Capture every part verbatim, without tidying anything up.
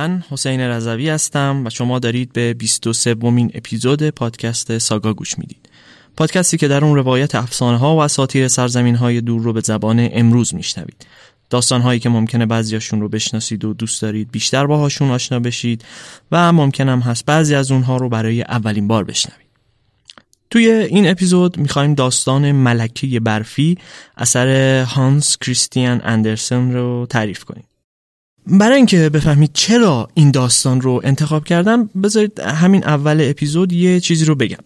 من حسین رضوی هستم و شما دارید به بیست و سومین اپیزود پادکست ساگا گوش میدید. پادکستی که در اون روایت افسانه‌ها و اساطیر سرزمین‌های دور رو به زبان امروز میشنوید. داستان‌هایی که ممکنه بعضیاشون رو بشناسید و دوست دارید بیشتر باهاشون آشنا بشید و ممکنم هست بعضی از اونها رو برای اولین بار بشنوید. توی این اپیزود می‌خوایم داستان ملکه برفی اثر هانس کریستیان اندرسن رو تعریف کنیم. برای اینکه بفهمید چرا این داستان رو انتخاب کردم، بذارید همین اول اپیزود یه چیزی رو بگم.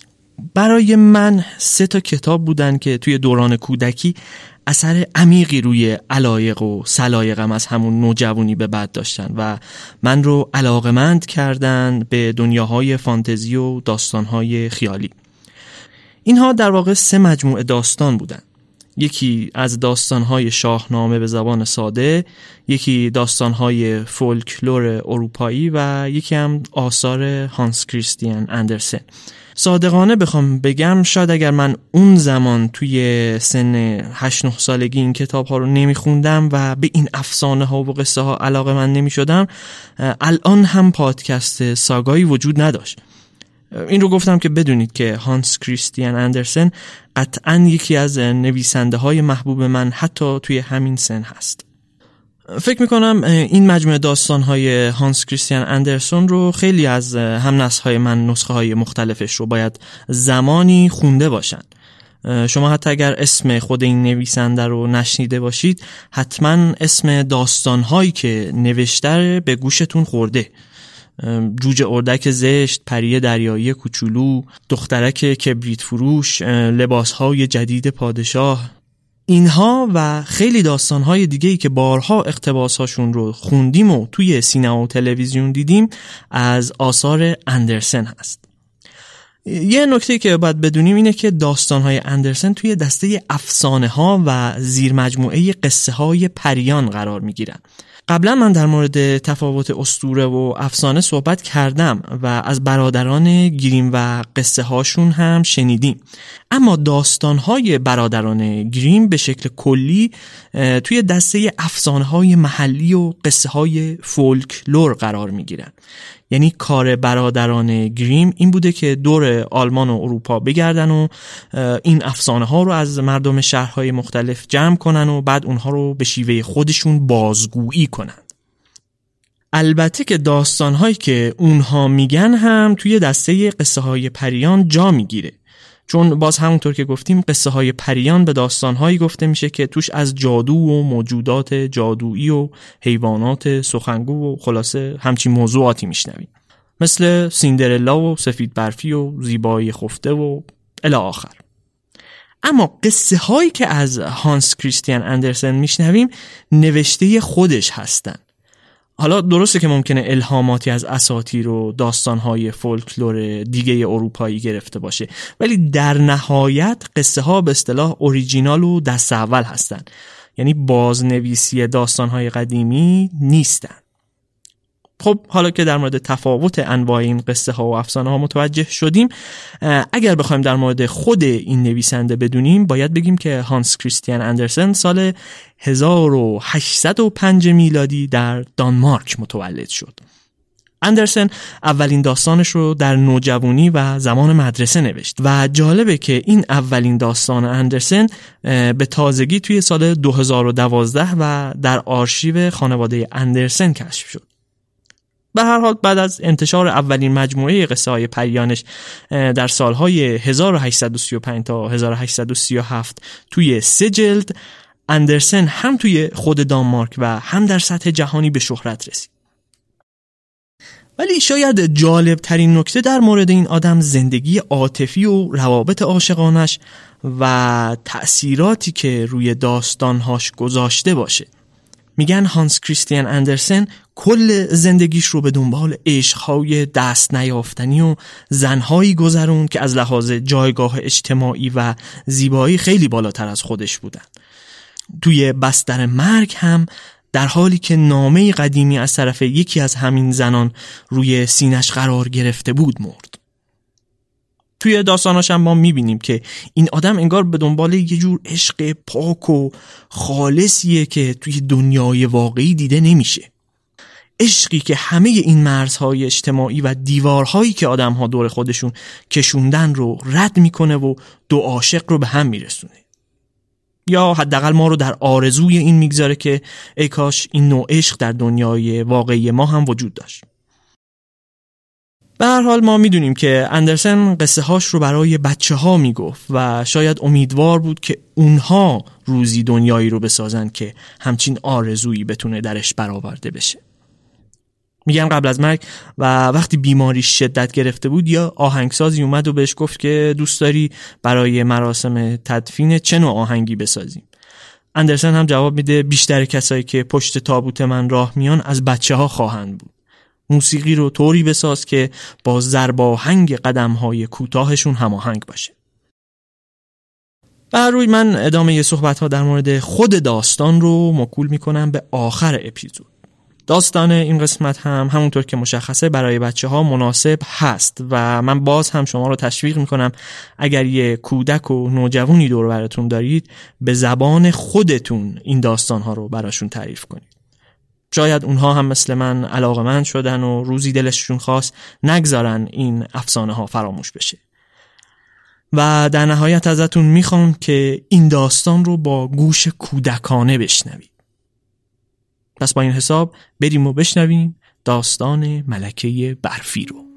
برای من سه تا کتاب بودن که توی دوران کودکی اثر عمیقی روی علایق و سلایقم از همون نوجوانی به بعد داشتن و من رو علاقمند کردن به دنیاهای فانتزی و داستانهای خیالی. اینها در واقع سه مجموعه داستان بودن. یکی از داستانهای شاهنامه به زبان ساده، یکی داستانهای فولکلور اروپایی و یکی هم آثار هانس کریستیان اندرسن. صادقانه بخوام بگم شاید اگر من اون زمان توی سن هشت نه سالگی این کتاب ها رو نمیخوندم و به این افسانه ها و قصه ها علاقه من نمی شدم، الان هم پادکست ساگایی وجود نداشت. این رو گفتم که بدونید که هانس کریستیان اندرسن قطعاً یکی از نویسنده های محبوب من حتی توی همین سن هست. فکر میکنم این مجموعه داستان‌های هانس کریستیان اندرسن رو خیلی از هم‌نسل‌های من نسخه‌های مختلفش رو باید زمانی خونده باشن. شما حتی اگر اسم خود این نویسنده رو نشنیده باشید، حتما اسم داستان‌هایی که نوشته به گوشتون خورده. جوجه اردک زشت، پری دریایی کوچولو، دخترک کبریت فروش، لباس‌های جدید پادشاه، اینها و خیلی داستان‌های دیگه‌ای که بارها اقتباس‌هاشون رو خوندیم و توی سینما و تلویزیون دیدیم از آثار اندرسن هست. یه نکته که باید بدونیم اینه که داستان‌های اندرسن توی دسته افسانه‌ها و زیر مجموعه قصه‌های پریان قرار می‌گیرن. قبلا من در مورد تفاوت اسطوره و افسانه صحبت کردم و از برادران گریم و قصه هاشون هم شنیدیم. اما داستان های برادران گریم به شکل کلی توی دسته افسانه های محلی و قصه های فولکلور قرار می گیرن. یعنی کار برادران گریم این بوده که دور آلمان و اروپا بگردن و این افسانه ها رو از مردم شهرهای مختلف جمع کنن و بعد اونها رو به شیوه خودشون بازگویی کنن. البته که داستان هایی که اونها میگن هم توی دسته قصه های پریان جا میگیره، چون باز همونطور که گفتیم قصه های پریان به داستان هایی گفته میشه که توش از جادو و موجودات جادویی و حیوانات سخنگو و خلاصه همچین موضوعاتی میشنویم، مثل سیندرلا و سفید برفی و زیبایی خفته و الی آخر. اما قصه هایی که از هانس کریستیان اندرسن میشنویم نوشته خودش هستن. حالا درسته که ممکنه الهاماتی از اساطیر و داستان‌های فولکلور دیگه اروپایی گرفته باشه، ولی در نهایت قصه ها به اصطلاح اوریجینال و دست اول هستن، یعنی بازنویسی داستان‌های قدیمی نیستن. خب حالا که در مورد تفاوت انواع این قصه ها و افسانه ها متوجه شدیم، اگر بخوایم در مورد خود این نویسنده بدونیم باید بگیم که هانس کریستیان اندرسن سال هزار و هشتصد و پنج میلادی در دانمارک متولد شد. اندرسن اولین داستانش رو در نوجوانی و زمان مدرسه نوشت و جالبه که این اولین داستان اندرسن به تازگی توی سال دو هزار و دوازده و در آرشیو خانواده اندرسن کشف شد. به هر حال بعد از انتشار اولین مجموعه قصه های پریانش در سالهای هزار و هشتصد و سی و پنج تا هزار و هشتصد و سی و هفت توی سه جلد، اندرسن هم توی خود دانمارک و هم در سطح جهانی به شهرت رسید. ولی شاید جالب ترین نکته در مورد این آدم زندگی عاطفی و روابط عاشقانش و تأثیراتی که روی داستانهاش گذاشته باشه. میگن هانس کریستیان اندرسن کل زندگیش رو به دنبال عشق‌های دست نیافتنی و زنهایی گذرون که از لحاظ جایگاه اجتماعی و زیبایی خیلی بالاتر از خودش بودن. توی بستر مرگ هم در حالی که نامه قدیمی از طرف یکی از همین زنان روی سینش قرار گرفته بود مرد. توی داستاناش هم ما میبینیم که این آدم انگار به دنبال یه جور عشق پاک و خالصیه که توی دنیای واقعی دیده نمیشه. عشقی که همه این مرزهای اجتماعی و دیوارهایی که آدم‌ها دور خودشون کشوندن رو رد میکنه و دو عاشق رو به هم میرسونه. یا حداقل ما رو در آرزوی این میگذاره که ای کاش این نوع عشق در دنیای واقعی ما هم وجود داشت. به هر حال ما میدونیم که اندرسن قصه هاش رو برای بچه ها میگفت و شاید امیدوار بود که اونها روزی دنیایی رو بسازن که همچین آرزویی بتونه درش برآورده بشه. میگن قبل از مرگ و وقتی بیماری شدت گرفته بود یا آهنگسازی اومد و بهش گفت که دوست داری برای مراسم تدفین چه نوع آهنگی بسازیم. اندرسن هم جواب میده بیشتر کسایی که پشت تابوت من راه میان از بچه ها خواهند بود. موسیقی رو طوری بساز که با ضرب آهنگ قدم‌های کوتاهشون هماهنگ باشه. بر روی من ادامه صحبت‌ها در مورد خود داستان رو موکول میکنم به آخر اپیزود. داستان این قسمت هم همونطور که مشخصه برای بچه ها مناسب هست و من باز هم شما رو تشویق میکنم اگر یه کودک و نوجوانی دور براتون دارید به زبان خودتون این داستان ها رو براشون تعریف کنید. شاید اونها هم مثل من علاقه‌مند شدن و روزی دلشون خواست نگذارن این افسانه ها فراموش بشه. و در نهایت ازتون میخوام که این داستان رو با گوش کودکانه بشنوید. پس با این حساب بریم و بشنویم داستان ملکه برفی رو.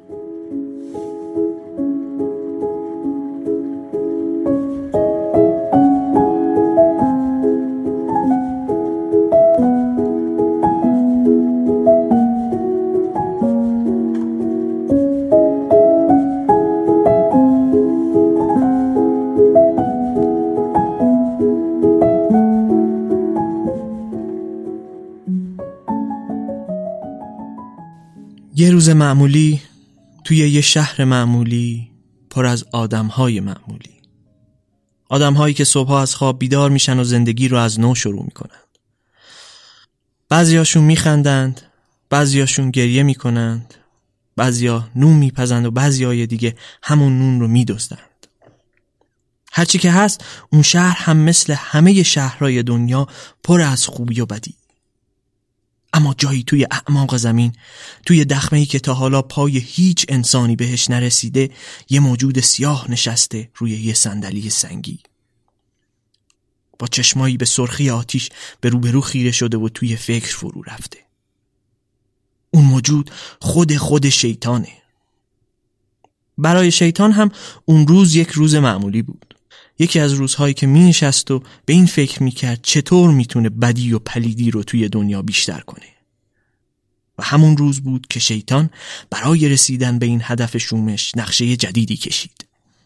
یه روز معمولی توی یه شهر معمولی پر از آدم‌های معمولی. آدم‌هایی که صبح‌ها از خواب بیدار میشن و زندگی رو از نو شروع میکنن. بعضیاشون میخندند، بعضیاشون گریه میکنند، بعضیا نون میپزند و بعضیای دیگه همون نون رو میدزدند. هرچی که هست اون شهر هم مثل همه شهرهای دنیا پر از خوبی و بدی. اما جایی توی اعماق زمین، توی دخمه‌ای که تا حالا پای هیچ انسانی بهش نرسیده، یه موجود سیاه نشسته روی یه صندلی سنگی. با چشمایی به سرخی آتیش به روبرو خیره شده و توی فکر فرو رفته. اون موجود خود خود شیطانه. برای شیطان هم اون روز یک روز معمولی بود. یکی از روزهایی که می نشست و به این فکر می کرد چطور می تونه بدی و پلیدی رو توی دنیا بیشتر کنه. و همون روز بود که شیطان برای رسیدن به این هدف شومش نقشه جدیدی کشید.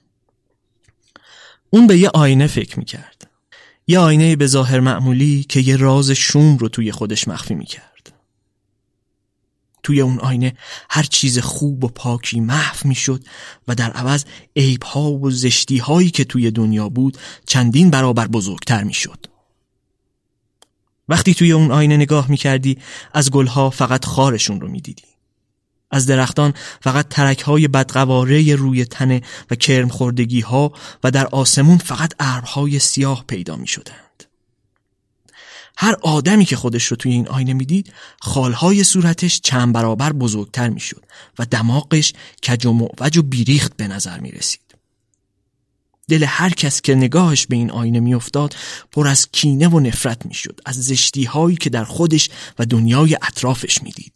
اون به یه آینه فکر می کرد. یه آینه به ظاهر معمولی که یه راز شوم رو توی خودش مخفی می کرد. توی اون آینه هر چیز خوب و پاکی محو می شد و در عوض عیب‌ها و زشتی‌هایی که توی دنیا بود چندین برابر بزرگتر می شد. وقتی توی اون آینه نگاه می کردی از گلها فقط خارشون رو می دیدی. از درختان فقط ترک‌های بدقواره روی تنه و کرم خوردگی‌ها و در آسمون فقط ابرهای سیاه پیدا می شدند. هر آدمی که خودش رو توی این آینه میدید خالهای صورتش چند برابر بزرگتر میشد و دماغش کج و معوج و بیریخت به نظر می رسید. دل هر کس که نگاهش به این آینه میافتاد پر از کینه و نفرت میشد از زشتی هایی که در خودش و دنیای اطرافش میدید.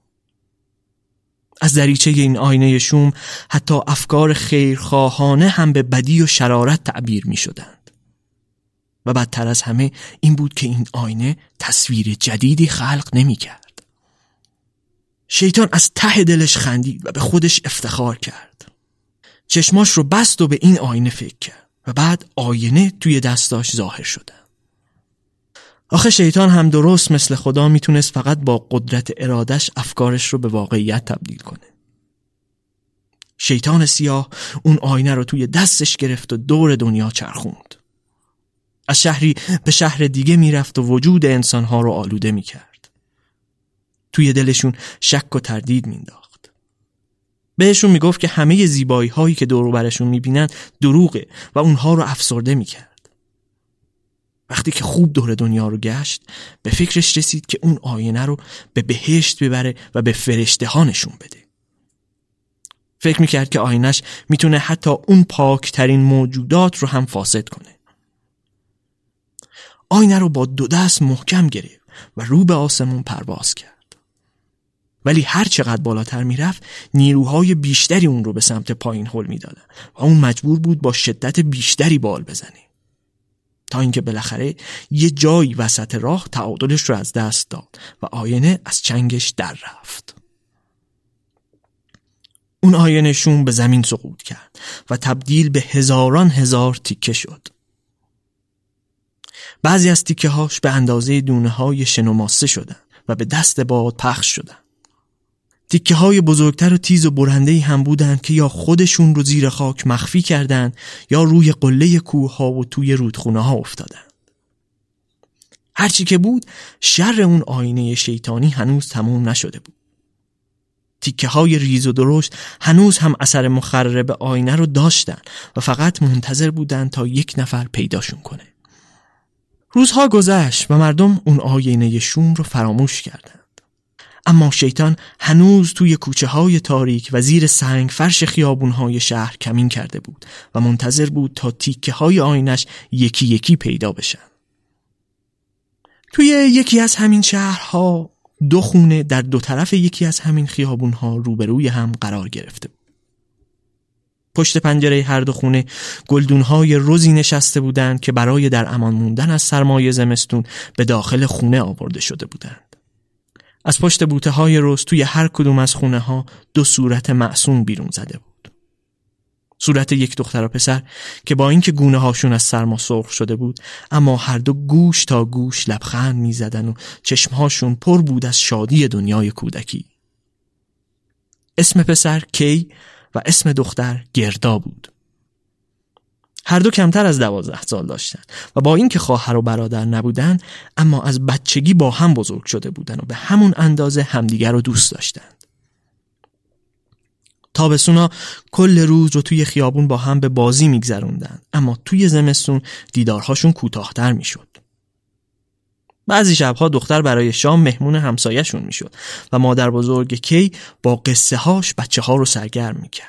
از دریچه این آینه شوم حتی افکار خیرخواهانه هم به بدی و شرارت تعبیر می شدند. و بدتر از همه این بود که این آینه تصویر جدیدی خلق نمی کرد. شیطان از ته دلش خندید و به خودش افتخار کرد. چشماش رو بست و به این آینه فکر کرد و بعد آینه توی دستاش ظاهر شده. آخه شیطان هم درست مثل خدا میتونست فقط با قدرت ارادش افکارش رو به واقعیت تبدیل کنه. شیطان سیاه اون آینه رو توی دستش گرفت و دور دنیا چرخوند. از شهری به شهر دیگه میرفت و وجود انسانها رو آلوده میکرد. توی دلشون شک و تردید مینداخت. بهشون میگفت که همه زیبایی هایی که دور و برشون میبینن دروغه و اونها رو افسرده میکرد. وقتی که خوب دور دنیا رو گشت به فکرش رسید که اون آینه رو به بهشت ببره و به فرشته ها نشون بده. فکر میکرد که آینش میتونه حتی اون پاکترین موجودات رو هم فاسد کنه. آینه رو با دو دست محکم گرفت و رو به آسمون پرواز کرد. ولی هر چقدر بالاتر میرفت نیروهای بیشتری اون رو به سمت پایین هل میدادن و اون مجبور بود با شدت بیشتری بال بزنه، تا اینکه بالاخره یه جایی وسط راه تعادلش رو از دست داد و آینه از چنگش در رفت. اون آینه شوم به زمین سقوط کرد و تبدیل به هزاران هزار تیکه شد. بعضی از تیکه هاش به اندازه دونه های شن و ماسه شدن و به دست باد پخش شدن. تیکه های بزرگتر و تیز و برنده‌ای هم بودن که یا خودشون رو زیر خاک مخفی کردن یا روی قله کوه ها و توی رودخونه ها افتادن. هرچی که بود، شر اون آینه شیطانی هنوز تموم نشده بود. تیکه های ریز و درشت هنوز هم اثر مخرب آینه رو داشتن و فقط منتظر بودن تا یک نفر پیداشون کنه. روزها گذشت و مردم اون آینه شوم رو فراموش کردند. اما شیطان هنوز توی کوچه های تاریک و زیر سنگ فرش خیابون های شهر کمین کرده بود و منتظر بود تا تیکه های آینش یکی یکی پیدا بشن. توی یکی از همین شهرها دو خونه در دو طرف یکی از همین خیابون ها روبروی هم قرار گرفته بود. پشت پنجره هر دو خونه گلدون های روزی نشسته بودند که برای در امان موندن از سرمای زمستون به داخل خونه آورده شده بودند. از پشت بوته های رز توی هر کدوم از خونه ها دو صورت معصوم بیرون زده بود. صورت یک دختر و پسر که با اینکه گونه هاشون از سرما سرخ شده بود، اما هر دو گوش تا گوش لبخند می زدن و چشمهاشون پر بود از شادی دنیای کودکی. اسم پسر کی و اسم دختر گردا بود. هر دو کمتر از دوازده سال داشتن و با اینکه خواهر و برادر نبودن، اما از بچگی با هم بزرگ شده بودن و به همون اندازه همدیگر رو دوست داشتند. تابستونا کل روز رو توی خیابون با هم به بازی میگذروندن، اما توی زمستون دیدارهاشون کوتاه‌تر میشد. بعضی شبها دختر برای شام مهمون همسایه‌شون میشد و مادر بزرگ کی با قصه هاش بچه ها رو سرگرم میکرد.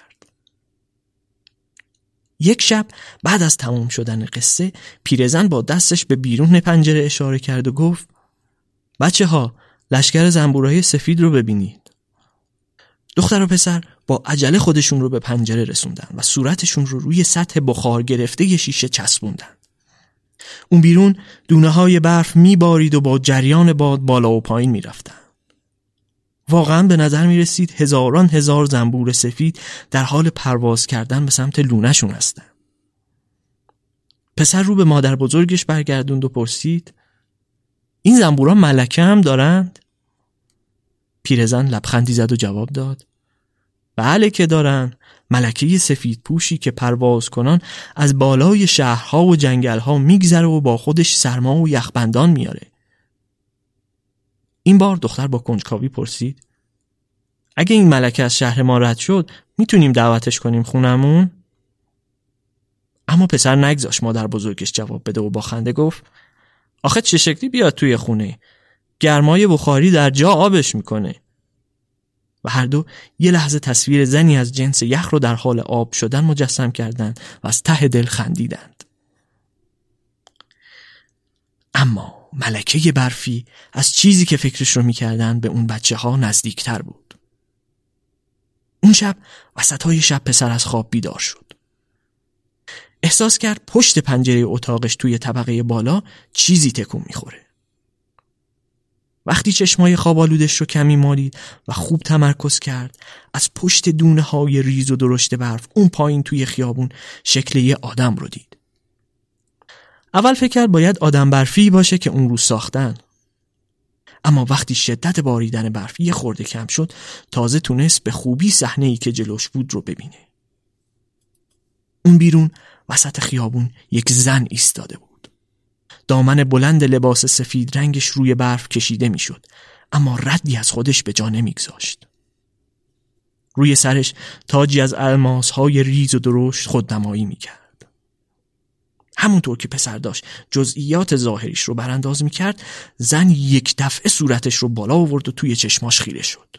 یک شب بعد از تمام شدن قصه، پیرزن با دستش به بیرون پنجره اشاره کرد و گفت: بچه ها، لشکر زنبورای سفید رو ببینید. دختر و پسر با عجله خودشون رو به پنجره رسوندن و صورتشون رو روی سطح بخار گرفته شیشه چسبوندن. اون بیرون دونه های برف میبارید و با جریان باد بالا و پایین میرفتن. واقعا به نظر می رسید هزاران هزار زنبور سفید در حال پرواز کردن به سمت لونه‌شون هستن. پسر رو به مادر بزرگش برگردوند و پرسید: این زنبورا ملکه هم دارند؟ پیرزن لبخندی زد و جواب داد: بله که دارن. ملکه سفید پوشی که پرواز کنان از بالای شهرها و جنگلها میگذره و با خودش سرما و یخبندان میاره. این بار دختر با کنجکاوی پرسید: اگه این ملکه از شهر ما رد شد، میتونیم دعوتش کنیم خونمون؟ اما پسر نگذاشت مادر بزرگش جواب بده و با خنده گفت: آخه چه شکلی بیاد توی خونه؟ گرمای بخاری در جا آبش میکنه. و هر دو یه لحظه تصویر زنی از جنس یخ رو در حال آب شدن مجسم کردند و از ته دل خندیدند. اما ملکه برفی از چیزی که فکرش رو میکردن به اون بچه ها نزدیکتر بود. اون شب وسط های شب پسر از خواب بیدار شد. احساس کرد پشت پنجره اتاقش توی طبقه بالا چیزی تکون میخوره. وقتی چشمای خواب آلودش رو کمی مالید و خوب تمرکز کرد، از پشت دونه های ریز و درشت برف اون پایین توی خیابون شکل یه آدم رو دید. اول فکر کرد باید آدم برفی باشه که اون رو ساختن. اما وقتی شدت باریدن برف یه خورده کم شد، تازه تونست به خوبی صحنه‌ای که جلوش بود رو ببینه. اون بیرون وسط خیابون یک زن ایستاده بود. دامن بلند لباس سفید رنگش روی برف کشیده میشد، اما ردی از خودش به جا نمیگذاشت. روی سرش تاجی از الماس‌های ریز و درشت خودنمایی میکرد. همونطور که پسر داشت جزئیات ظاهریش رو برانداز میکرد، زن یک دفعه صورتش رو بالا آورد و توی چشماش خیره شد.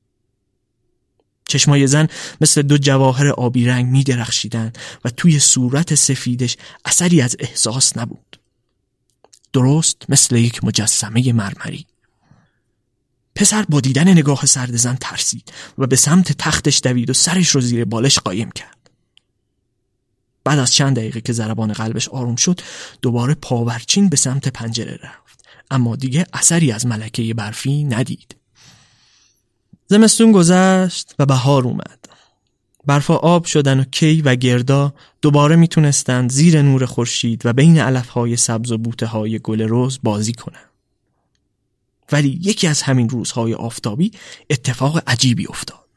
چشمای زن مثل دو جواهر آبی رنگ می درخشیدن و توی صورت سفیدش اثری از احساس نبود. درست مثل یک مجسمه مرمری. پسر با دیدن نگاه سرد زن ترسید و به سمت تختش دوید و سرش رو زیر بالش قایم کرد. بعد از چند دقیقه که ضربان قلبش آروم شد، دوباره پاورچین به سمت پنجره رفت، اما دیگه اثری از ملکه برفی ندید. زمستون گذشت و بهار اومد. برفا آب شدن و کی و گردا دوباره میتونستند زیر نور خورشید و بین علفهای سبز و بوته‌های گل رز بازی کنند. ولی یکی از همین روزهای آفتابی اتفاق عجیبی افتاد.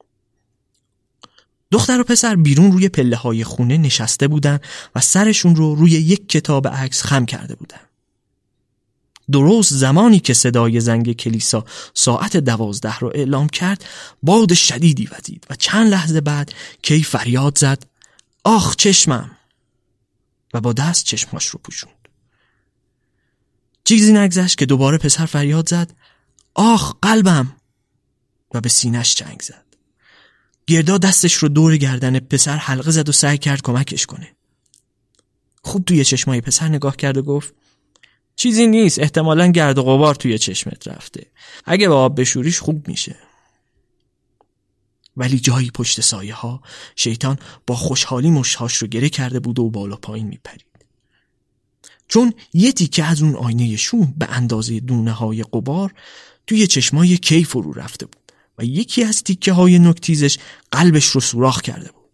دختر و پسر بیرون روی پله‌های خونه نشسته بودن و سرشون رو روی یک کتاب عکس خم کرده بودن. درست زمانی که صدای زنگ کلیسا ساعت دوازده رو اعلام کرد، باد شدیدی وزید و چند لحظه بعد کی فریاد زد: آخ چشمم! و با دست چشماش رو پوشوند. چیزی نگذشت که دوباره پسر فریاد زد: آخ قلبم! و به سینه‌اش چنگ زد. گردا دستش رو دور گردن پسر حلقه زد و سعی کرد کمکش کنه. خوب توی چشمای پسر نگاه کرد و گفت: چیزی نیست، احتمالاً گرد و غبار توی چشمت رفته. اگه با آب بشوریش خوب میشه. ولی جایی پشت سایه ها شیطان با خوشحالی مشتهاش رو گره کرده بود و بالا پایین میپرید. چون یه تیکه از اون آینه شوم به اندازه دونه های غبار توی چشمای کی فرو رفته بود و یکی از تیکه های نوک‌تیزش قلبش رو سوراخ کرده بود.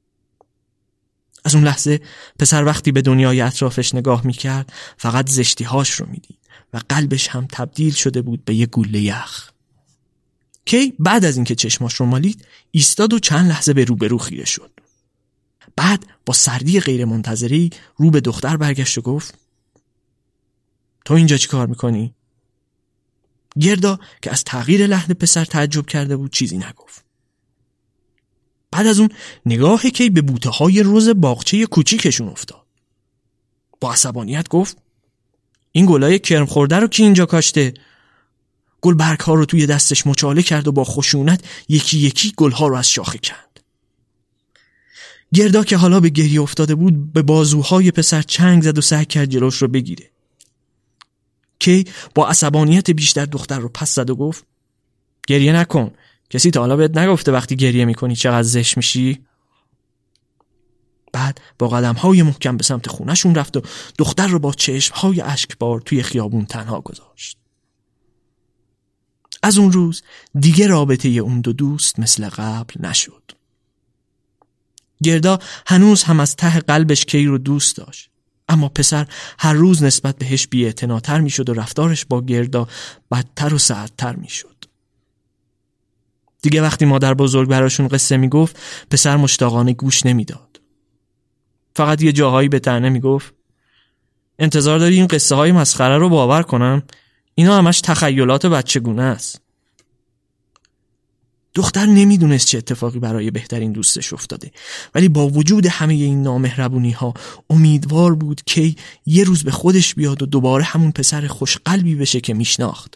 از اون لحظه پسر وقتی به دنیای اطرافش نگاه میکرد فقط زشتیهاش رو میدید و قلبش هم تبدیل شده بود به یه گوله یخ. کی بعد از اینکه چشماش رو مالید ایستاد و چند لحظه به روبرو خیره شد. بعد با سردی غیر منتظری رو به دختر برگشت و گفت: تو اینجا چی کار میکنی؟ گردا که از تغییر لحن پسر تعجب کرده بود چیزی نگفت. بعد از اون نگاه کی به بوته های رز باغچه کوچیکشون افتاد. با عصبانیت گفت: این گلای کرم خورده رو کی اینجا کاشته؟ گل برگ ها رو توی دستش مچاله کرد و با خشونت یکی یکی گل ها رو از شاخه کند. گردا که حالا به گریه افتاده بود به بازوهای پسر چنگ زد و سعی کرد جلوش رو بگیره. کی با عصبانیت بیشتر دختر رو پس زد و گفت: گریه نکن. کسی تا حالا بهت نگفته وقتی گریه میکنی چقدر زشت میشی؟ بعد با قدم‌های محکم به سمت خونه‌شون رفت و دختر رو با چشم‌های اشکبار توی خیابون تنها گذاشت. از اون روز دیگه رابطه اون دو دوست مثل قبل نشد. گردا هنوز هم از ته قلبش کی رو دوست داشت، اما پسر هر روز نسبت بهش بی‌اعتناتر میشد و رفتارش با گردا بدتر و سردتر میشد. دیگه وقتی مادر بزرگ براشون قصه میگفت پسر مشتاقانه گوش نمیداد. فقط یه جاهایی به طعنه میگفت: انتظار داری این قصه های مسخره رو باور کنم؟ اینا همش تخیلات بچگونه است. دختر نمیدونست چه اتفاقی برای بهترین دوستش افتاده، ولی با وجود همه این نامهربونی ها امیدوار بود که یه روز به خودش بیاد و دوباره همون پسر خوشقلبی بشه که میشناخت.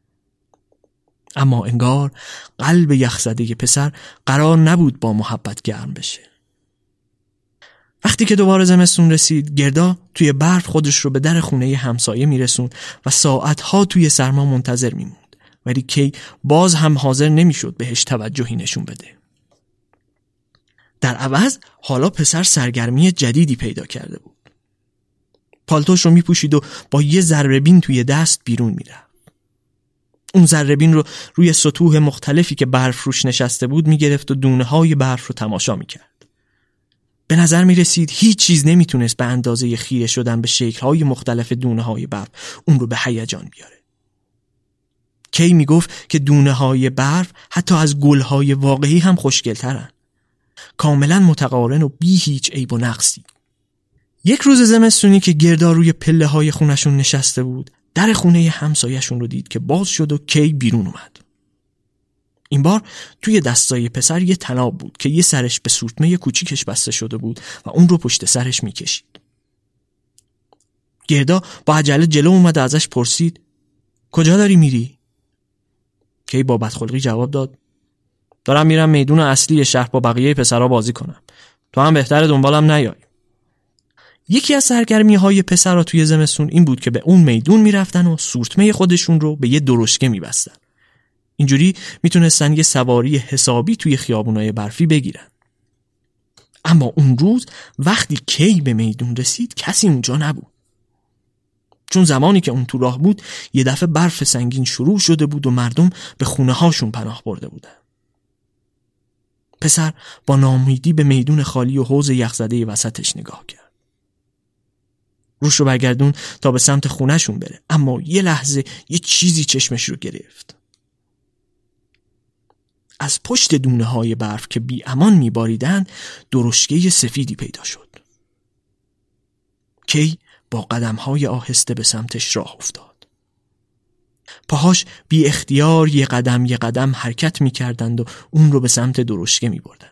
اما انگار قلب یخزده پسر قرار نبود با محبت گرم بشه. وقتی که دوباره زمستون رسید، گردا توی برف خودش رو به در خونه همسایه میرسوند و ساعتها توی سرما منتظر میموند، ولی کی باز هم حاضر نمیشد بهش توجهی نشون بده. در عوض حالا پسر سرگرمی جدیدی پیدا کرده بود. پالتوش رو میپوشید و با یه ذره‌بین توی دست بیرون میرفت. اون ذره‌بین رو روی سطوح مختلفی که برف روش نشسته بود میگرفت و دونه‌های برف رو تماشا میکرد. به نظر میرسید هیچ چیز نمیتونست به اندازه خیره شدن به شکل‌های مختلف دونه‌های برف اون رو به هیجان بیاره. کی میگفت که دونه‌های برف حتی از گل‌های واقعی هم خوشگل‌ترن، کاملا متقارن و بی هیچ عیب و نقصی. یک روز زمستونی که گردا روی پله‌های خونشون نشسته بود، در خونه همسایه‌شون رو دید که باز شد و کی بیرون اومد. این بار توی دستای پسر یه طناب بود که یه سرش به سورتمه کوچیکش بسته شده بود و اون رو پشت سرش میکشید. گردا با عجله جلو اومد و ازش پرسید کجا داری میری؟ کی با بدخلقی جواب داد دارم میرم میدون اصلی شهر با بقیه پسرها بازی کنم. تو هم بهتره دنبالم نیای. یکی از سرگرمی‌های پسرها توی زمستون این بود که به اون میدون میرفتن و سورتمه خودشون رو به یه درشکه میبستن. اینجوری میتونستن یه سواری حسابی توی خیابونای برفی بگیرن. اما اون روز وقتی کی به میدون رسید کسی اونجا نبود. چون زمانی که اون تو راه بود یه دفعه برف سنگین شروع شده بود و مردم به خونه هاشون پناه برده بودن. پسر با ناامیدی به میدون خالی و حوض یخزده وسطش نگاه کرد. روش رو برگردون تا به سمت خونهشون بره، اما یه لحظه یه چیزی چشمش رو گرفت. از پشت دونه های برف که بی امان میباریدن درشکه سفیدی پیدا شد. کی با قدم های آهسته به سمتش راه افتاد. پاهاش بی اختیار یه قدم یه قدم حرکت میکردند و اون رو به سمت درشکه میبردن.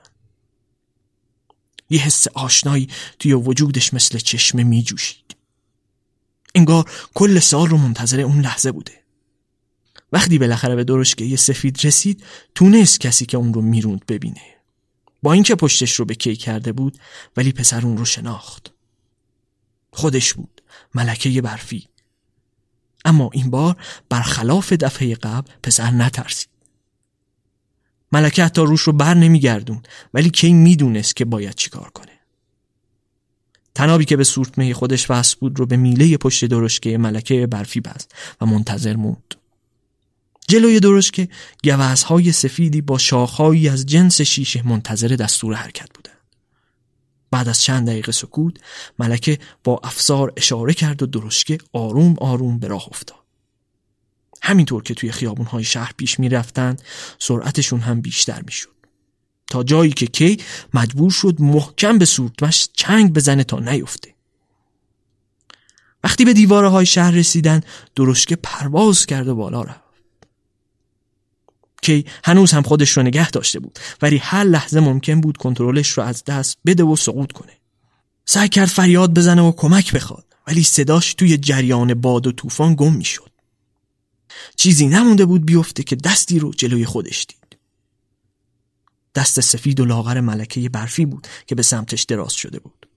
یه حس آشنایی توی وجودش مثل چشمه میجوشید. انگار کل سال رو منتظر اون لحظه بوده. وقتی بالاخره به درشکه یه سفید رسید تونست کسی که اون رو میروند ببینه. با اینکه پشتش رو به کی کرده بود ولی پسر اون رو شناخت. خودش بود، ملکه برفی. اما این بار برخلاف دفعه قبل پسر نترسید. ملکه حتی روش رو بر نمیگردون ولی کی میدونست که باید چیکار کنه. تنابی که به سورتمه خودش وصل بود رو به میله پشت درشکه ملکه برفی بست و منتظر موند. جلوی درشکه گوزهای سفیدی با شاخهایی از جنس شیشه منتظر دستور حرکت بودن. بعد از چند دقیقه سکوت ملکه با افسار اشاره کرد و درشکه آروم آروم به راه افتاد. همینطور که توی خیابون‌های شهر پیش می‌رفتن سرعتشون هم بیشتر می‌شد تا جایی که کی مجبور شد محکم به سورتمش چنگ بزنه تا نیفته. وقتی به دیوارهای شهر رسیدن درشکه پرواز کرد و بالا رفت. کی هنوز هم خودش رو نگه داشته بود ولی هر لحظه ممکن بود کنترلش رو از دست بده و سقوط کنه. سعی کرد فریاد بزنه و کمک بخواد ولی صداش توی جریان باد و طوفان گم میشد. چیزی نمونده بود بیفته که دستی رو جلوی خودش دید. دست سفید و لاغر ملکه برفی بود که به سمتش دراز شده بود.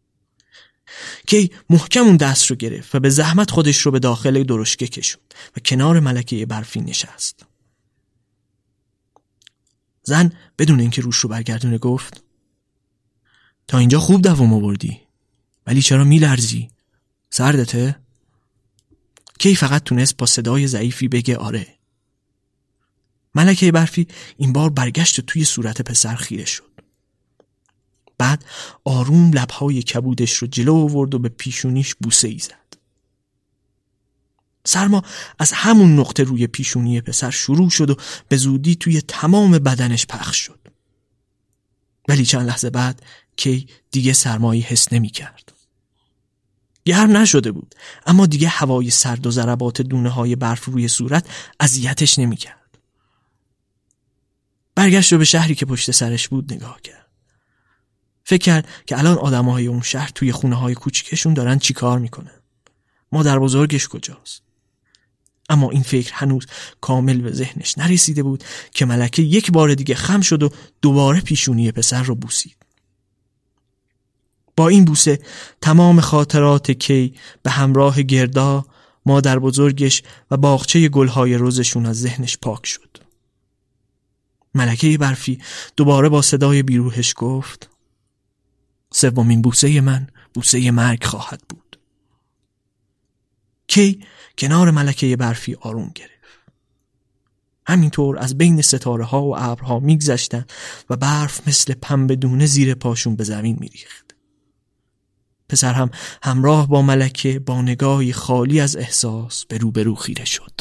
کی محکم اون دست رو گرفت و به زحمت خودش رو به داخل درشکه کشوند و کنار ملکه برفی نشست. زن بدون اینکه روش رو برگردونه گفت تا اینجا خوب دوام آوردی ولی چرا میلرزی؟ سردته؟ کی فقط تونست با صدای ضعیفی بگه آره. ملکه برفی این بار برگشت و توی صورت پسر خیره شد. بعد آروم لبهای کبودش رو جلو آورد و به پیشونیش بوسه ای زد. سرما از همون نقطه روی پیشونی پسر شروع شد و به زودی توی تمام بدنش پخش شد. ولی چند لحظه بعد کی دیگه سرمایی حس نمی کرد. گرم نشده بود اما دیگه هوای سرد و ضربات دونه های برف روی صورت اذیتش نمی کرد. برگشت و به شهری که پشت سرش بود نگاه کرد. فکر کرد که الان آدمای اون شهر توی خونه های کوچیکشون دارن چی کار میکنن. مادر بزرگش کجاست؟ اما این فکر هنوز کامل به ذهنش نرسیده بود که ملکه یک بار دیگه خم شد و دوباره پیشونی پسر رو بوسید. با این بوسه تمام خاطرات کی به همراه گردا، مادر بزرگش و باغچه گلهای رزشون از ذهنش پاک شد. ملکه برفی دوباره با صدای بیروحش گفت سومین بوسه من بوسه مرگ خواهد بود. کی کنار ملکه برفی آروم گرفت. همینطور از بین ستاره ها و ابرها میگذشتن و برف مثل پنبه دونه زیر پاشون به زمین میریخت. پسر هم همراه با ملکه با نگاهی خالی از احساس به روبرو خیره شد.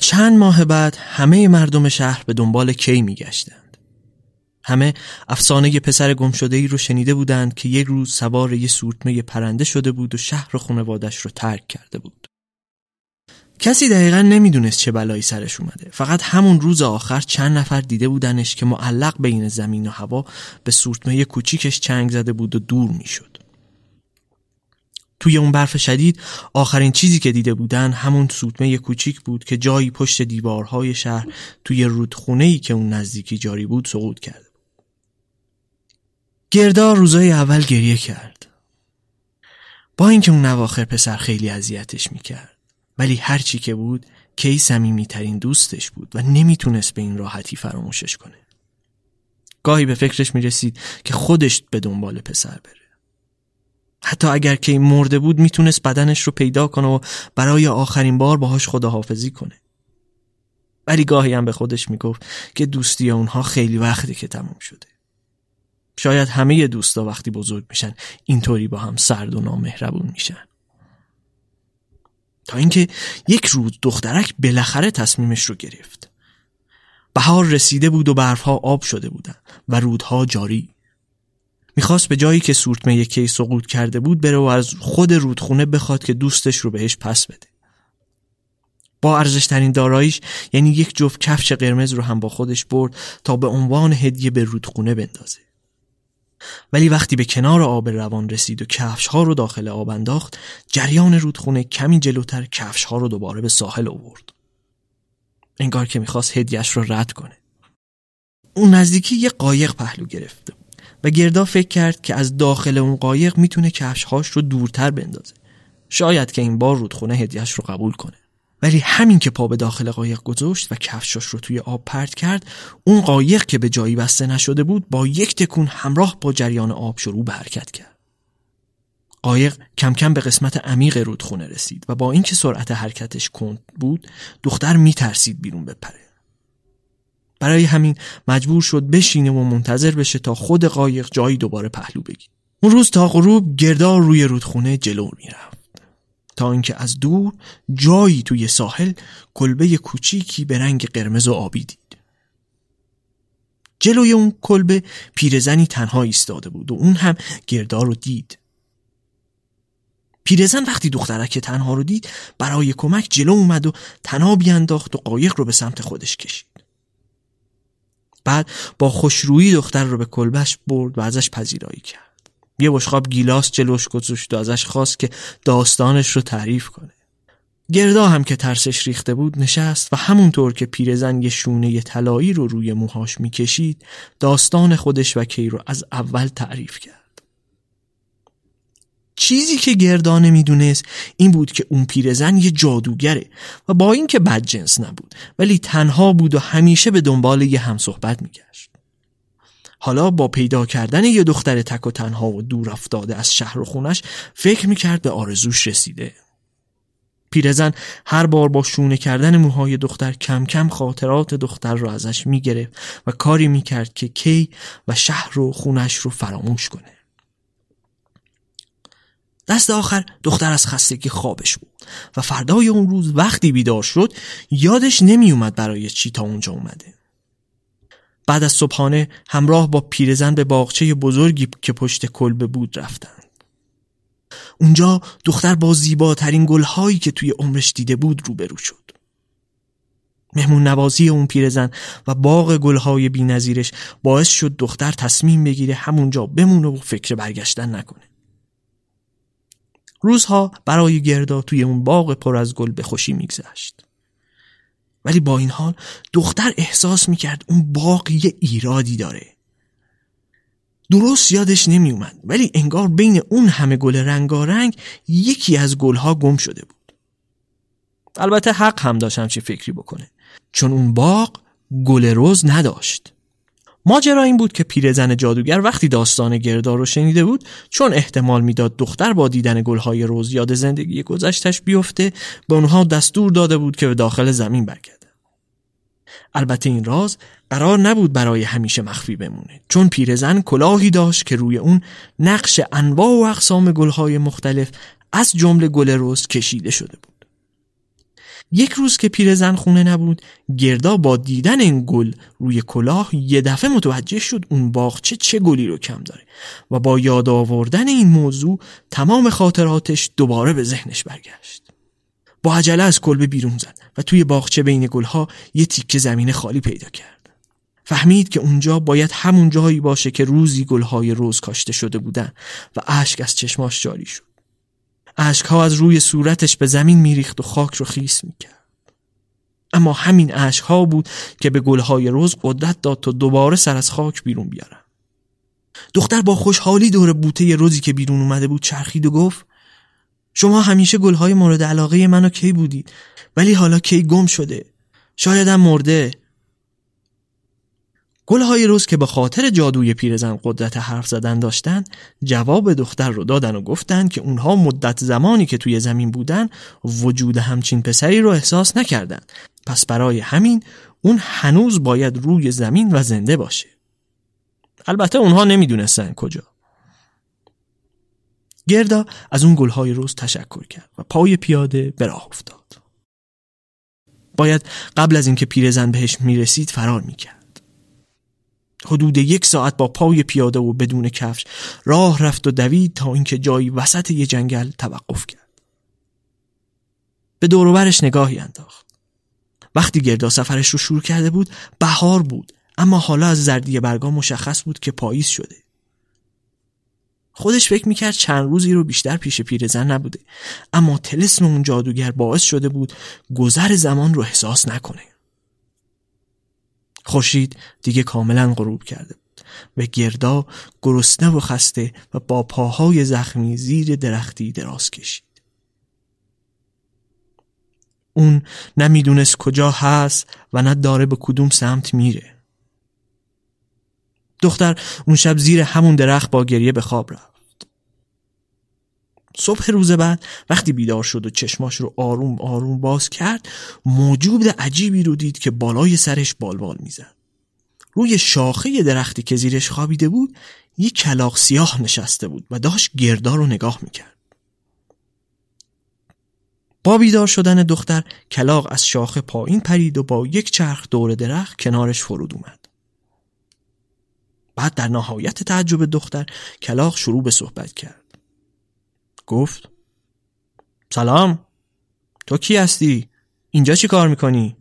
چند ماه بعد همه مردم شهر به دنبال کی میگشتند. همه افسانه پسر گم شده ای رو شنیده بودند که یک روز سوار یه سورتمه پرنده شده بود و شهر و خانواده‌اش رو ترک کرده بود. کسی دقیقاً نمیدونست چه بلایی سرش اومده. فقط همون روز آخر چند نفر دیده بودنش که معلق بین زمین و هوا به سورتمه کوچیکش چنگ زده بود و دور میشد. توی اون برف شدید آخرین چیزی که دیده بودن همون سورتمه کوچیک بود که جایی پشت دیوارهای شهر توی رودخونه‌ای که اون نزدیکی جاری بود سقوط کرده بود. گردا روزای اول گریه کرد. با اینکه اون اواخر پسر خیلی اذیتش میکرد، ولی هر چی که بود کی صمیمی‌ترین دوستش بود و نمیتونست به این راحتی فراموشش کنه. گاهی به فکرش میرسید که خودش به دنبال پسر بره. حتی اگر کی مرده بود میتونست بدنش رو پیدا کنه و برای آخرین بار باهاش خداحافظی کنه. ولی گاهی هم به خودش میگفت که دوستی اونها خیلی وقته که تموم شده. شاید همه دوستا وقتی بزرگ میشن اینطوری با هم سرد و نامهربون میشن. تا اینکه یک روز دخترک بالاخره تصمیمش رو گرفت. بهار رسیده بود و برفها آب شده بودن و رودها جاری. میخواست به جایی که سورتمه کی سقوط کرده بود بره و از خود رودخونه بخواد که دوستش رو بهش پس بده. با ارزشترین داراییش یعنی یک جفت کفش قرمز رو هم با خودش برد تا به عنوان هدیه به رودخونه بندازه. ولی وقتی به کنار آب روان رسید و کفش ها رو داخل آب انداخت، جریان رودخونه کمی جلوتر کفش ها رو دوباره به ساحل آورد. انگار که میخواست هدیه‌اش رو رد کنه. اون نزدیکی یه قایق پهلو گرفته بود و گردا فکر کرد که از داخل اون قایق میتونه کفش هاش رو دورتر بندازه. شاید که این بار رودخونه هدیه‌اش رو قبول کنه. ولی همین که پا به داخل قایق گذاشت و کفشاش رو توی آب پرت کرد، اون قایق که به جایی بسته نشده بود با یک تکون همراه با جریان آب شروع به حرکت کرد. قایق کم کم به قسمت عمیق رودخونه رسید و با اینکه سرعت حرکتش کند بود، دختر میترسید بیرون بپره. برای همین مجبور شد بشینه و منتظر بشه تا خود قایق جایی دوباره پهلو بگیره. اون روز تا غروب گردا روی رودخونه جلو میرفت تا اینکه از دور جایی توی ساحل کلبه کوچیکی به رنگ قرمز و آبی دید. جلوی اون کلبه پیرزنی تنها ایستاده بود و اون هم گردا رو دید. پیرزن وقتی دخترک تنها رو دید برای کمک جلو اومد و تنابی انداخت و قایق رو به سمت خودش کشید. بعد با خوشرویی دختر رو به کلبش برد و ازش پذیرایی کرد. یه بشقاب گیلاس جلوش گذاشت و ازش خواست که داستانش رو تعریف کنه. گردا هم که ترسش ریخته بود نشست و همونطور که پیرزن یه شونه طلایی رو روی موهاش میکشید داستان خودش و کی رو از اول تعریف کرد. چیزی که گردا نمیدونست این بود که اون پیرزن یه جادوگره و با اینکه بدجنس نبود ولی تنها بود و همیشه به دنبال یه همصحبت میگشت. حالا با پیدا کردن یه دختر تک و تنها و دور افتاده از شهر و خونش فکر میکرد به آرزوش رسیده. پیرزن هر بار با شونه کردن موهای دختر کم کم خاطرات دختر رو ازش میگرفت و کاری میکرد که کی و شهر و خونش رو فراموش کنه. دست آخر دختر از خستگی خوابش بود و فردای اون روز وقتی بیدار شد یادش نمی اومد برای چی تا اونجا اومده. بعد از صبحانه همراه با پیرزن به باغچه بزرگی که پشت کلبه بود رفتند. اونجا دختر با زیباترین گلهایی که توی عمرش دیده بود روبرو شد. مهمون نوازی اون پیرزن و باغ گلهای بی‌نظیرش باعث شد دختر تصمیم بگیره همونجا بمونه و فکر برگشتن نکنه. روزها برای گردا توی اون باغ پر از گل به خوشی میگذشت. ولی با این حال دختر احساس میکرد اون باغ یه ایرادی داره. درست یادش نمی اومد ولی انگار بین اون همه گل رنگارنگ یکی از گلها گم شده بود. البته حق هم داشت همچین فکری بکنه چون اون باغ گل رز نداشت. ماجرا این بود که پیرزن جادوگر وقتی داستان گردا رو شنیده بود چون احتمال میداد دختر با دیدن گلهای رز یاد زندگی گذشتش بیفته به اونها دستور داده بود که به داخل زمین برگردن. البته این راز قرار نبود برای همیشه مخفی بمونه چون پیرزن کلاهی داشت که روی اون نقش انواع و اقسام گلهای مختلف از جمله گل رز کشیده شده بود. یک روز که پیرزن خونه نبود، گردا با دیدن این گل روی کلاه یه دفعه متوجه شد اون باغچه چه گلی رو کم داره و با یاد آوردن این موضوع تمام خاطراتش دوباره به ذهنش برگشت. با عجله از کلبه بیرون زد و توی باغچه بین گلها یه تیکه زمین خالی پیدا کرد. فهمید که اونجا باید همون جایی باشه که روزی گلهای رز کاشته شده بودن و اشک از چشماش جاری شد. اشک‌ها از روی صورتش به زمین میریخت و خاک رو خیس میکرد. اما همین اشک‌ها بود که به گلهای رز قدرت داد تا دوباره سر از خاک بیرون بیارن. دختر با خوشحالی دور بوته رزی که بیرون اومده بود چرخید و گفت: شما همیشه گلهای مورد علاقه منو کی بودید، ولی حالا کی گم شده، شایدم مرده. گلهای رز که به خاطر جادوی پیرزن قدرت حرف زدن داشتن، جواب دختر رو دادن و گفتن که اونها مدت زمانی که توی زمین بودن وجود همچین پسری رو احساس نکردن، پس برای همین اون هنوز باید روی زمین و زنده باشه. البته اونها نمیدونستن کجا. گردا از اون گلهای رز تشکر کرد و پای پیاده به راه افتاد. باید قبل از اینکه پیرزن بهش میرسید فرار میکرد. حدود یک ساعت با پای پیاده و بدون کفش راه رفت و دوید تا اینکه جایی وسط یه جنگل توقف کرد. به دور و برش نگاهی انداخت. وقتی گردا سفرش رو شروع کرده بود بهار بود، اما حالا از زردی برگا مشخص بود که پاییز شده. خودش فکر میکرد چند روزی رو بیشتر پیش پیرزن نبوده، اما طلسم اون جادوگر باعث شده بود گذر زمان رو احساس نکنه. خورشید دیگه کاملا غروب کرده بود و گردا گرسنه و خسته و با پاهای زخمی زیر درختی دراز کشید. اون نمیدونست کجا هست و نه داره به کدوم سمت میره. دختر اون شب زیر همون درخت با گریه به خواب رفت. صبح روز بعد وقتی بیدار شد و چشماش رو آروم آروم باز کرد، موجود عجیبی رو دید که بالای سرش بالبال میزد. روی شاخه درختی که زیرش خوابیده بود یک کلاغ سیاه نشسته بود و داشت گردا رو نگاه میکرد. با بیدار شدن دختر کلاغ از شاخه پایین پرید و با یک چرخ دور درخت کنارش فرود اومد. بعد در نهایت تعجب دختر کلاغ شروع به صحبت کرد. گفت: سلام، تو کی هستی؟ اینجا چی کار میکنی؟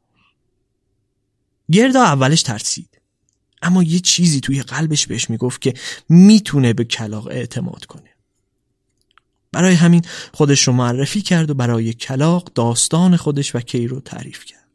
گردا اولش ترسید، اما یه چیزی توی قلبش بهش میگفت که میتونه به کلاغ اعتماد کنه. برای همین خودش رو معرفی کرد و برای کلاغ داستان خودش و کی رو تعریف کرد.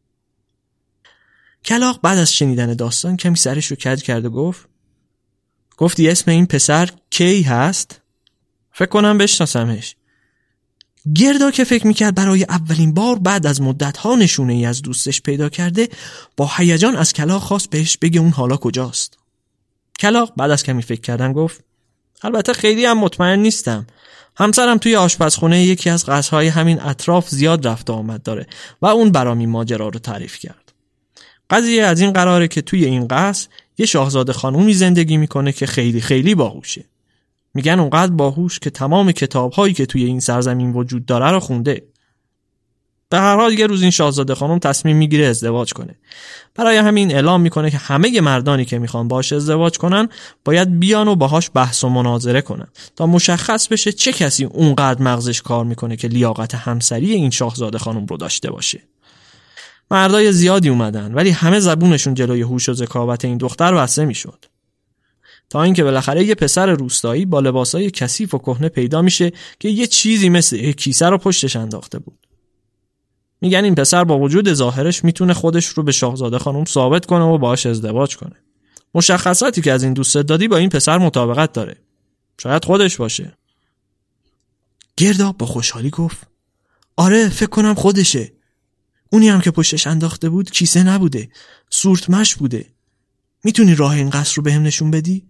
کلاغ بعد از شنیدن داستان کمی سرش رو کج کرد و گفت: گفتی اسم این پسر کی هست؟ فکر کنم بشناسمش. گردا که فکر میکرد برای اولین بار بعد از مدت‌ها نشونه ای از دوستش پیدا کرده، با هیجان از کلاغ خواست بهش بگه اون حالا کجاست. کلاغ بعد از کمی فکر کردن گفت: البته خیلی هم مطمئن نیستم. همسرم توی آشپزخونه یکی از قصرهای همین اطراف زیاد رفت و آمد داره و اون برام این ماجرا رو تعریف کرد. قضیه از این قراره که توی این قصر یه شاهزاده خانومی زندگی میکنه که خیلی خیلی باهوشه. میگن اونقدر باهوش که تمام کتاب‌هایی که توی این سرزمین وجود داره رو خونده. به هر حال یه روز این شاهزاده خانم تصمیم میگیره ازدواج کنه. برای همین اعلام میکنه که همه مردانی که میخوان باهاش ازدواج کنن باید بیان و باهاش بحث و مناظره کنن تا مشخص بشه چه کسی اونقدر مغزش کار میکنه که لیاقت همسری این شاهزاده خانم رو داشته باشه. مردای زیادی اومدن ولی همه زبونشون جلوی هوش و ذکاوت این دختر بسته میشد. تا اینکه بالاخره یه پسر روستایی با لباسای کثیف و کهنه پیدا میشه که یه چیزی مثل یک کیسه رو پشتش انداخته بود. میگن این پسر با وجود ظاهرش میتونه خودش رو به شاهزاده خانم ثابت کنه و باهاش ازدواج کنه. مشخصاتی که از این دوست دادی با این پسر مطابقت داره. شاید خودش باشه. گردا با خوشحالی گفت: آره فکر کنم خودشه. اونی هم که پشتش انداخته بود کیسه نبوده، سورتمش بوده. میتونی راه این قصر رو بهم نشون بدی؟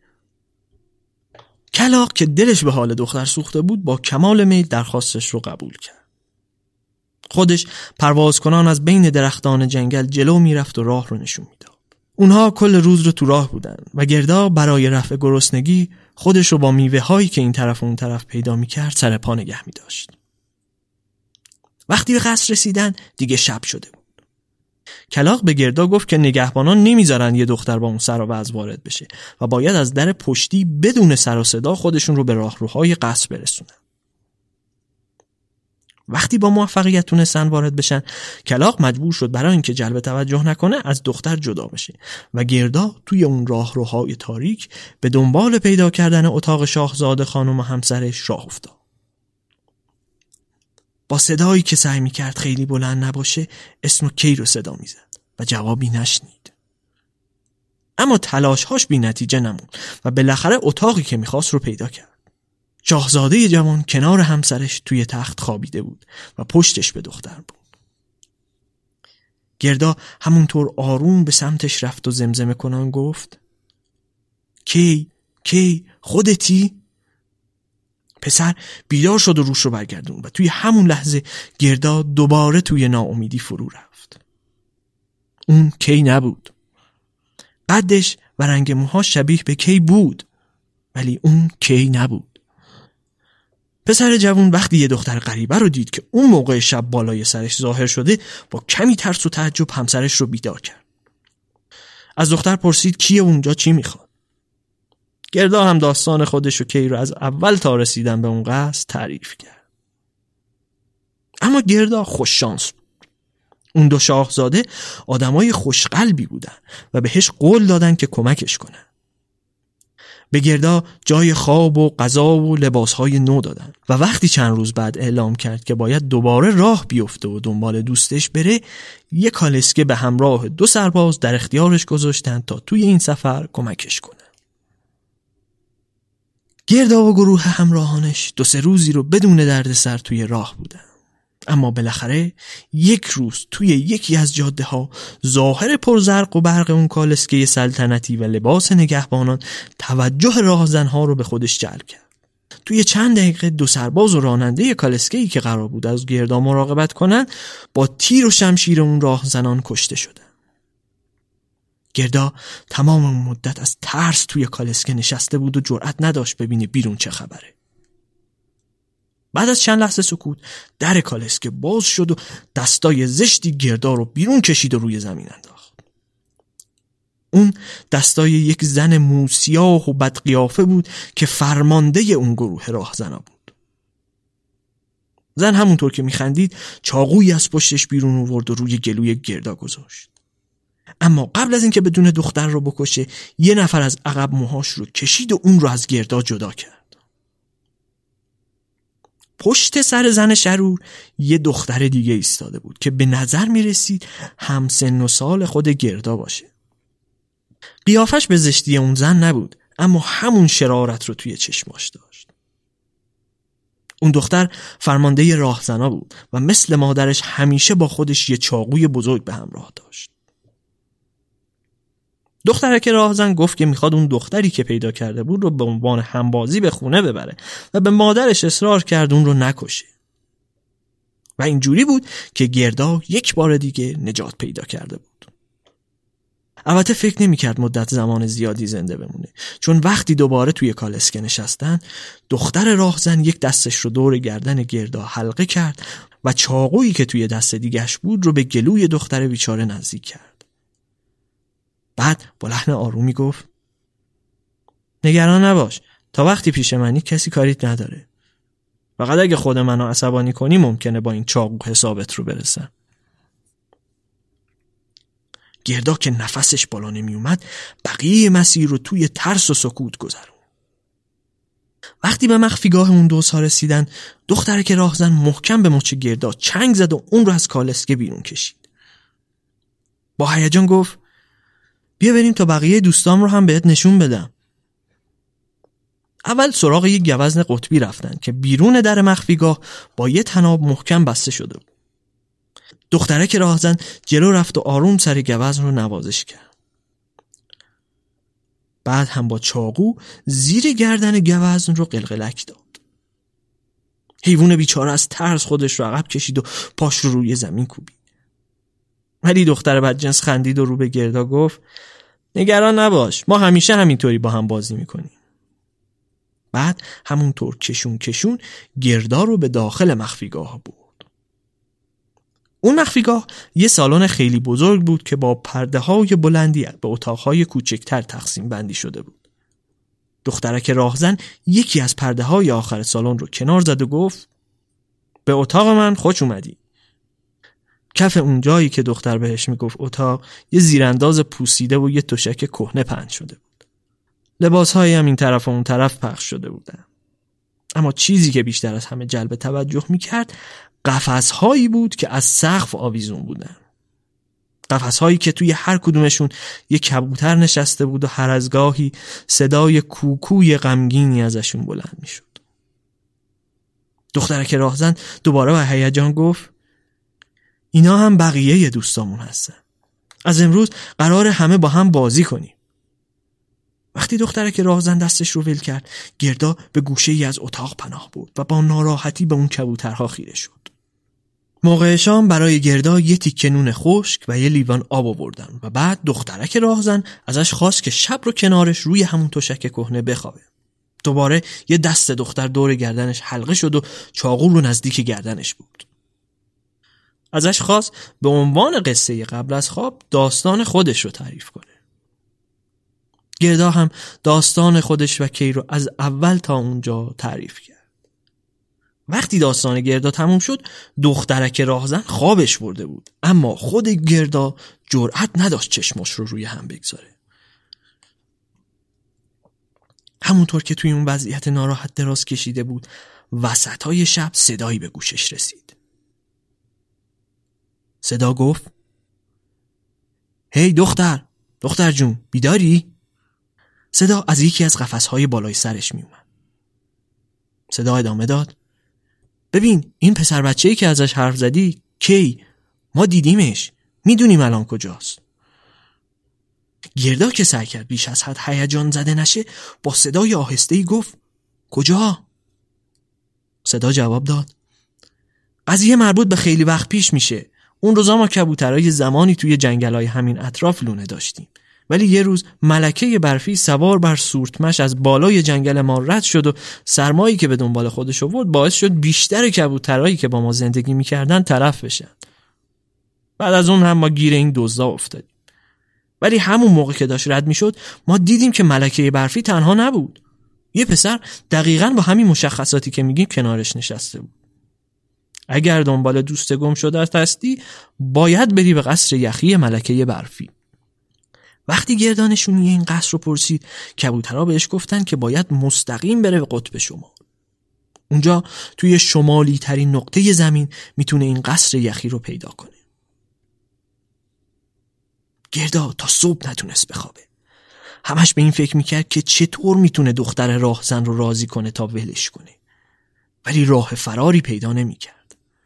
کلاغ که دلش به حال دختر سوخته بود با کمال میل درخواستش رو قبول کرد. خودش پرواز کنان از بین درختان جنگل جلو میرفت و راه رو نشون میداد. اونها کل روز رو تو راه بودن و گردا برای رفع گرسنگی خودش رو با میوه هایی که این طرف و اون طرف پیدا میکرد سر پا نگه میداشت. وقتی به قصر رسیدن دیگه شب شده بود. کلاغ به گردا گفت که نگهبانان نمیذارن یه دختر با اون سر و وضع وارد بشه و باید از در پشتی بدون سر و صدا خودشون رو به راهروهای قصر برسونن. وقتی با موفقیت تونستن وارد بشن، کلاغ مجبور شد برای اینکه جلب توجه نکنه از دختر جدا بشه و گردا توی اون راهروهای تاریک به دنبال پیدا کردن اتاق شاهزاده خانم و همسرش راه افتاد. با صدایی که سعی میکرد خیلی بلند نباشه اسم کی رو صدا میزد و جوابی نشنید. اما تلاشهاش بی نتیجه نموند و بالاخره اتاقی که میخواست رو پیدا کرد. شاهزاده جوان کنار همسرش توی تخت خوابیده بود و پشتش به دختر بود. گردا همونطور آروم به سمتش رفت و زمزمه کنان گفت: کی کی خودتی؟ پسر بیدار شد و روش رو برگردون و توی همون لحظه گردا دوباره توی ناامیدی فرو رفت. اون کی نبود. قدش و رنگ موهاش شبیه به کی بود، ولی اون کی نبود. پسر جوان وقتی یه دختر غریبه رو دید که اون موقع شب بالای سرش ظاهر شده، با کمی ترس و تعجب همسرش رو بیدار کرد. از دختر پرسید کیه اونجا، چی میخواد؟ گردا هم داستان خودش و کی رو از اول تا رسیدن به اون قصد تعریف کرد. اما گردا خوش شانس بود. اون دو شاهزاده آدمای خوشقلبی بودن و بهش قول دادن که کمکش کنن. به گردا جای خواب و غذا و لباسهای نو دادن و وقتی چند روز بعد اعلام کرد که باید دوباره راه بیفته و دنبال دوستش بره، یک کالسکه به همراه دو سرباز در اختیارش گذاشتن تا توی این سفر کمکش کنن. گردا و گروه همراهانش دو سه روزی رو بدون دردسر توی راه بودن. اما بالاخره یک روز توی یکی از جاده ها ظاهر پرزرق و برق اون کالسکه سلطنتی و لباس نگهبانان توجه راهزنها رو به خودش جلب کرد. توی چند دقیقه دو سرباز و راننده کالسکه‌ای که قرار بود از گردا مراقبت کنن با تیر و شمشیر اون راهزنان کشته شدن. گردا تمام اون مدت از ترس توی کالسکه نشسته بود و جرئت نداشت ببینه بیرون چه خبره. بعد از چند لحظه سکوت در کالسکه باز شد و دستای زشتی گردا رو بیرون کشید و روی زمین انداخت. اون دستای یک زن موسیاه و بدقیافه بود که فرمانده اون گروه راهزنا بود. زن همونطور که میخندید چاقویی از پشتش بیرون آورد و روی گلوی گردا گذاشت. اما قبل از اینکه بدون دختر رو بکشه، یه نفر از عقب موهاش رو کشید و اون رو از گردا جدا کرد. پشت سر زن شرور یه دختر دیگه ایستاده بود که به نظر می رسید هم سن و سال خود گردا باشه. قیافش به زشتی اون زن نبود، اما همون شرارت رو توی چشماش داشت. اون دختر فرمانده راهزنا بود و مثل مادرش همیشه با خودش یه چاقوی بزرگ به همراه داشت. دخترک راهزن گفت که میخواد اون دختری که پیدا کرده بود رو به عنوان همبازی به خونه ببره و به مادرش اصرار کرد اون رو نکشه. و اینجوری بود که گردا یک بار دیگه نجات پیدا کرده بود. البته فکر نمی‌کرد مدت زمان زیادی زنده بمونه، چون وقتی دوباره توی کالسکه نشستن، دختر راهزن یک دستش رو دور گردن گردا حلقه کرد و چاقویی که توی دست دیگه‌اش بود رو به گلوی دختر بیچاره نزدیک کرد. بعد با لحن آرومی گفت: نگران نباش، تا وقتی پیش منی کسی کاریت نداره. فقط اگه خود منو عصبانی کنی ممکنه با این چاقو حسابت رو برسم. گردا که نفسش بالا نمی اومد بقیه مسیر رو توی ترس و سکوت گذرون. وقتی به مخفیگاه اون دو سا رسیدن، دختره که راهزن محکم به مچ گردا چنگ زد و اون رو از کالسکه بیرون کشید. با هیجان گفت: بیا بریم تا بقیه دوستام رو هم بهت نشون بدم. اول سراغ یک گوزن قطبی رفتن که بیرون در مخفیگاه با یه طناب محکم بسته شده بود. دختره که راهزن جلو رفت و آروم سر گوزن رو نوازش کرد. بعد هم با چاقو زیر گردن گوزن رو قلقلک داد. حیوان بیچاره از ترس خودش رو عقب کشید و پاش رو روی زمین کوبید. ولی دختر بدجنس خندید و رو به گردا گفت: نگران نباش، ما همیشه همینطوری با هم بازی میکنیم. بعد همونطور کشون کشون گردا رو به داخل مخفیگاه برد. اون مخفیگاه یه سالن خیلی بزرگ بود که با پرده‌های بلندی به اتاق‌های کوچکتر تقسیم بندی شده بود. دخترک راهزن یکی از پرده‌های آخر سالن رو کنار زد و گفت به اتاق من خوش اومدی. کف اون جایی که دختر بهش میگفت اتاق یه زیرانداز پوسیده و یه تشک کهنه پهن شده بود. لباس‌هایی هم این طرف و اون طرف پخش شده بودن. اما چیزی که بیشتر از همه جلب توجه میکرد قفس‌هایی بود که از سقف آویزون بودن. قفس‌هایی که توی هر کدومشون یک کبوتر نشسته بود و هر از گاهی صدای کوکوی غمگینی ازشون بلند میشد. دخترک راهزن دوباره با هیجان گفت اینا هم بقیه دوستامون هستن. از امروز قراره همه با هم بازی کنیم. وقتی دخترک راهزن دستش رو ول کرد، گردا به گوشه‌ای از اتاق پناه برد و با ناراحتی به اون کبوترها خیره شد. موقع شام برای گردا یه تیکه نون خشک و یه لیوان آب آوردن و بعد دخترک راهزن ازش خواست که شب رو کنارش روی همون تشک کهنه بخوابه. دوباره یه دست دختر دور گردنش حلقه شد و چاقو رو نزدیک گردنش بود. ازش خواست به عنوان قصه قبل از خواب داستان خودش رو تعریف کنه. گردا هم داستان خودش و کی رو از اول تا اونجا تعریف کرد. وقتی داستان گردا تموم شد، دخترک راهزن خوابش برده بود، اما خود گردا جرأت نداشت چشماش رو روی هم بگذاره. همونطور که توی اون وضعیت ناراحت دراز کشیده بود، وسطای شب صدایی به گوشش رسید. صدا گفت هی دختر، دختر جون، بیداری؟ صدا از یکی از قفس‌های بالای سرش می اومد. صدا ادامه داد ببین این پسر بچه‌ای که ازش حرف زدی کی؟ ما دیدیمش، میدونیم الان کجاست. گردا که سعی کرد بیش از حد هیجان زده نشه با صدای آهسته‌ای گفت کجا؟ صدا جواب داد قضیه مربوط به خیلی وقت پیش میشه. اون روزا ما کبوترای زمانی توی جنگلای همین اطراف لونه داشتیم، ولی یه روز ملکه برفی سوار بر سورتمش از بالای جنگل ما رد شد و سرمایی که به دنبال خودش آورد باعث شد بیشتر کبوترایی که با ما زندگی میکردن تلف بشن. بعد از اون هم ما گیر این دزدا افتادیم. ولی همون موقع که داشت رد میشد ما دیدیم که ملکه برفی تنها نبود. یه پسر دقیقاً با همین مشخصاتی که میگیم کنارش نشسته بود. اگر دنبال دوست گم شده هستی باید بری به قصر یخی ملکه برفی. وقتی گردانشونی این قصر رو پرسید، کبوترها بهش گفتن که باید مستقیم بره به قطب شمال. اونجا توی شمالی ترین نقطه زمین میتونه این قصر یخی رو پیدا کنه. گردا تا صبح نتونست بخوابه. همش به این فکر میکرد که چطور میتونه دختر راهزن رو راضی کنه تا ولش کنه. ولی راه فراری پیدا نمیکرد.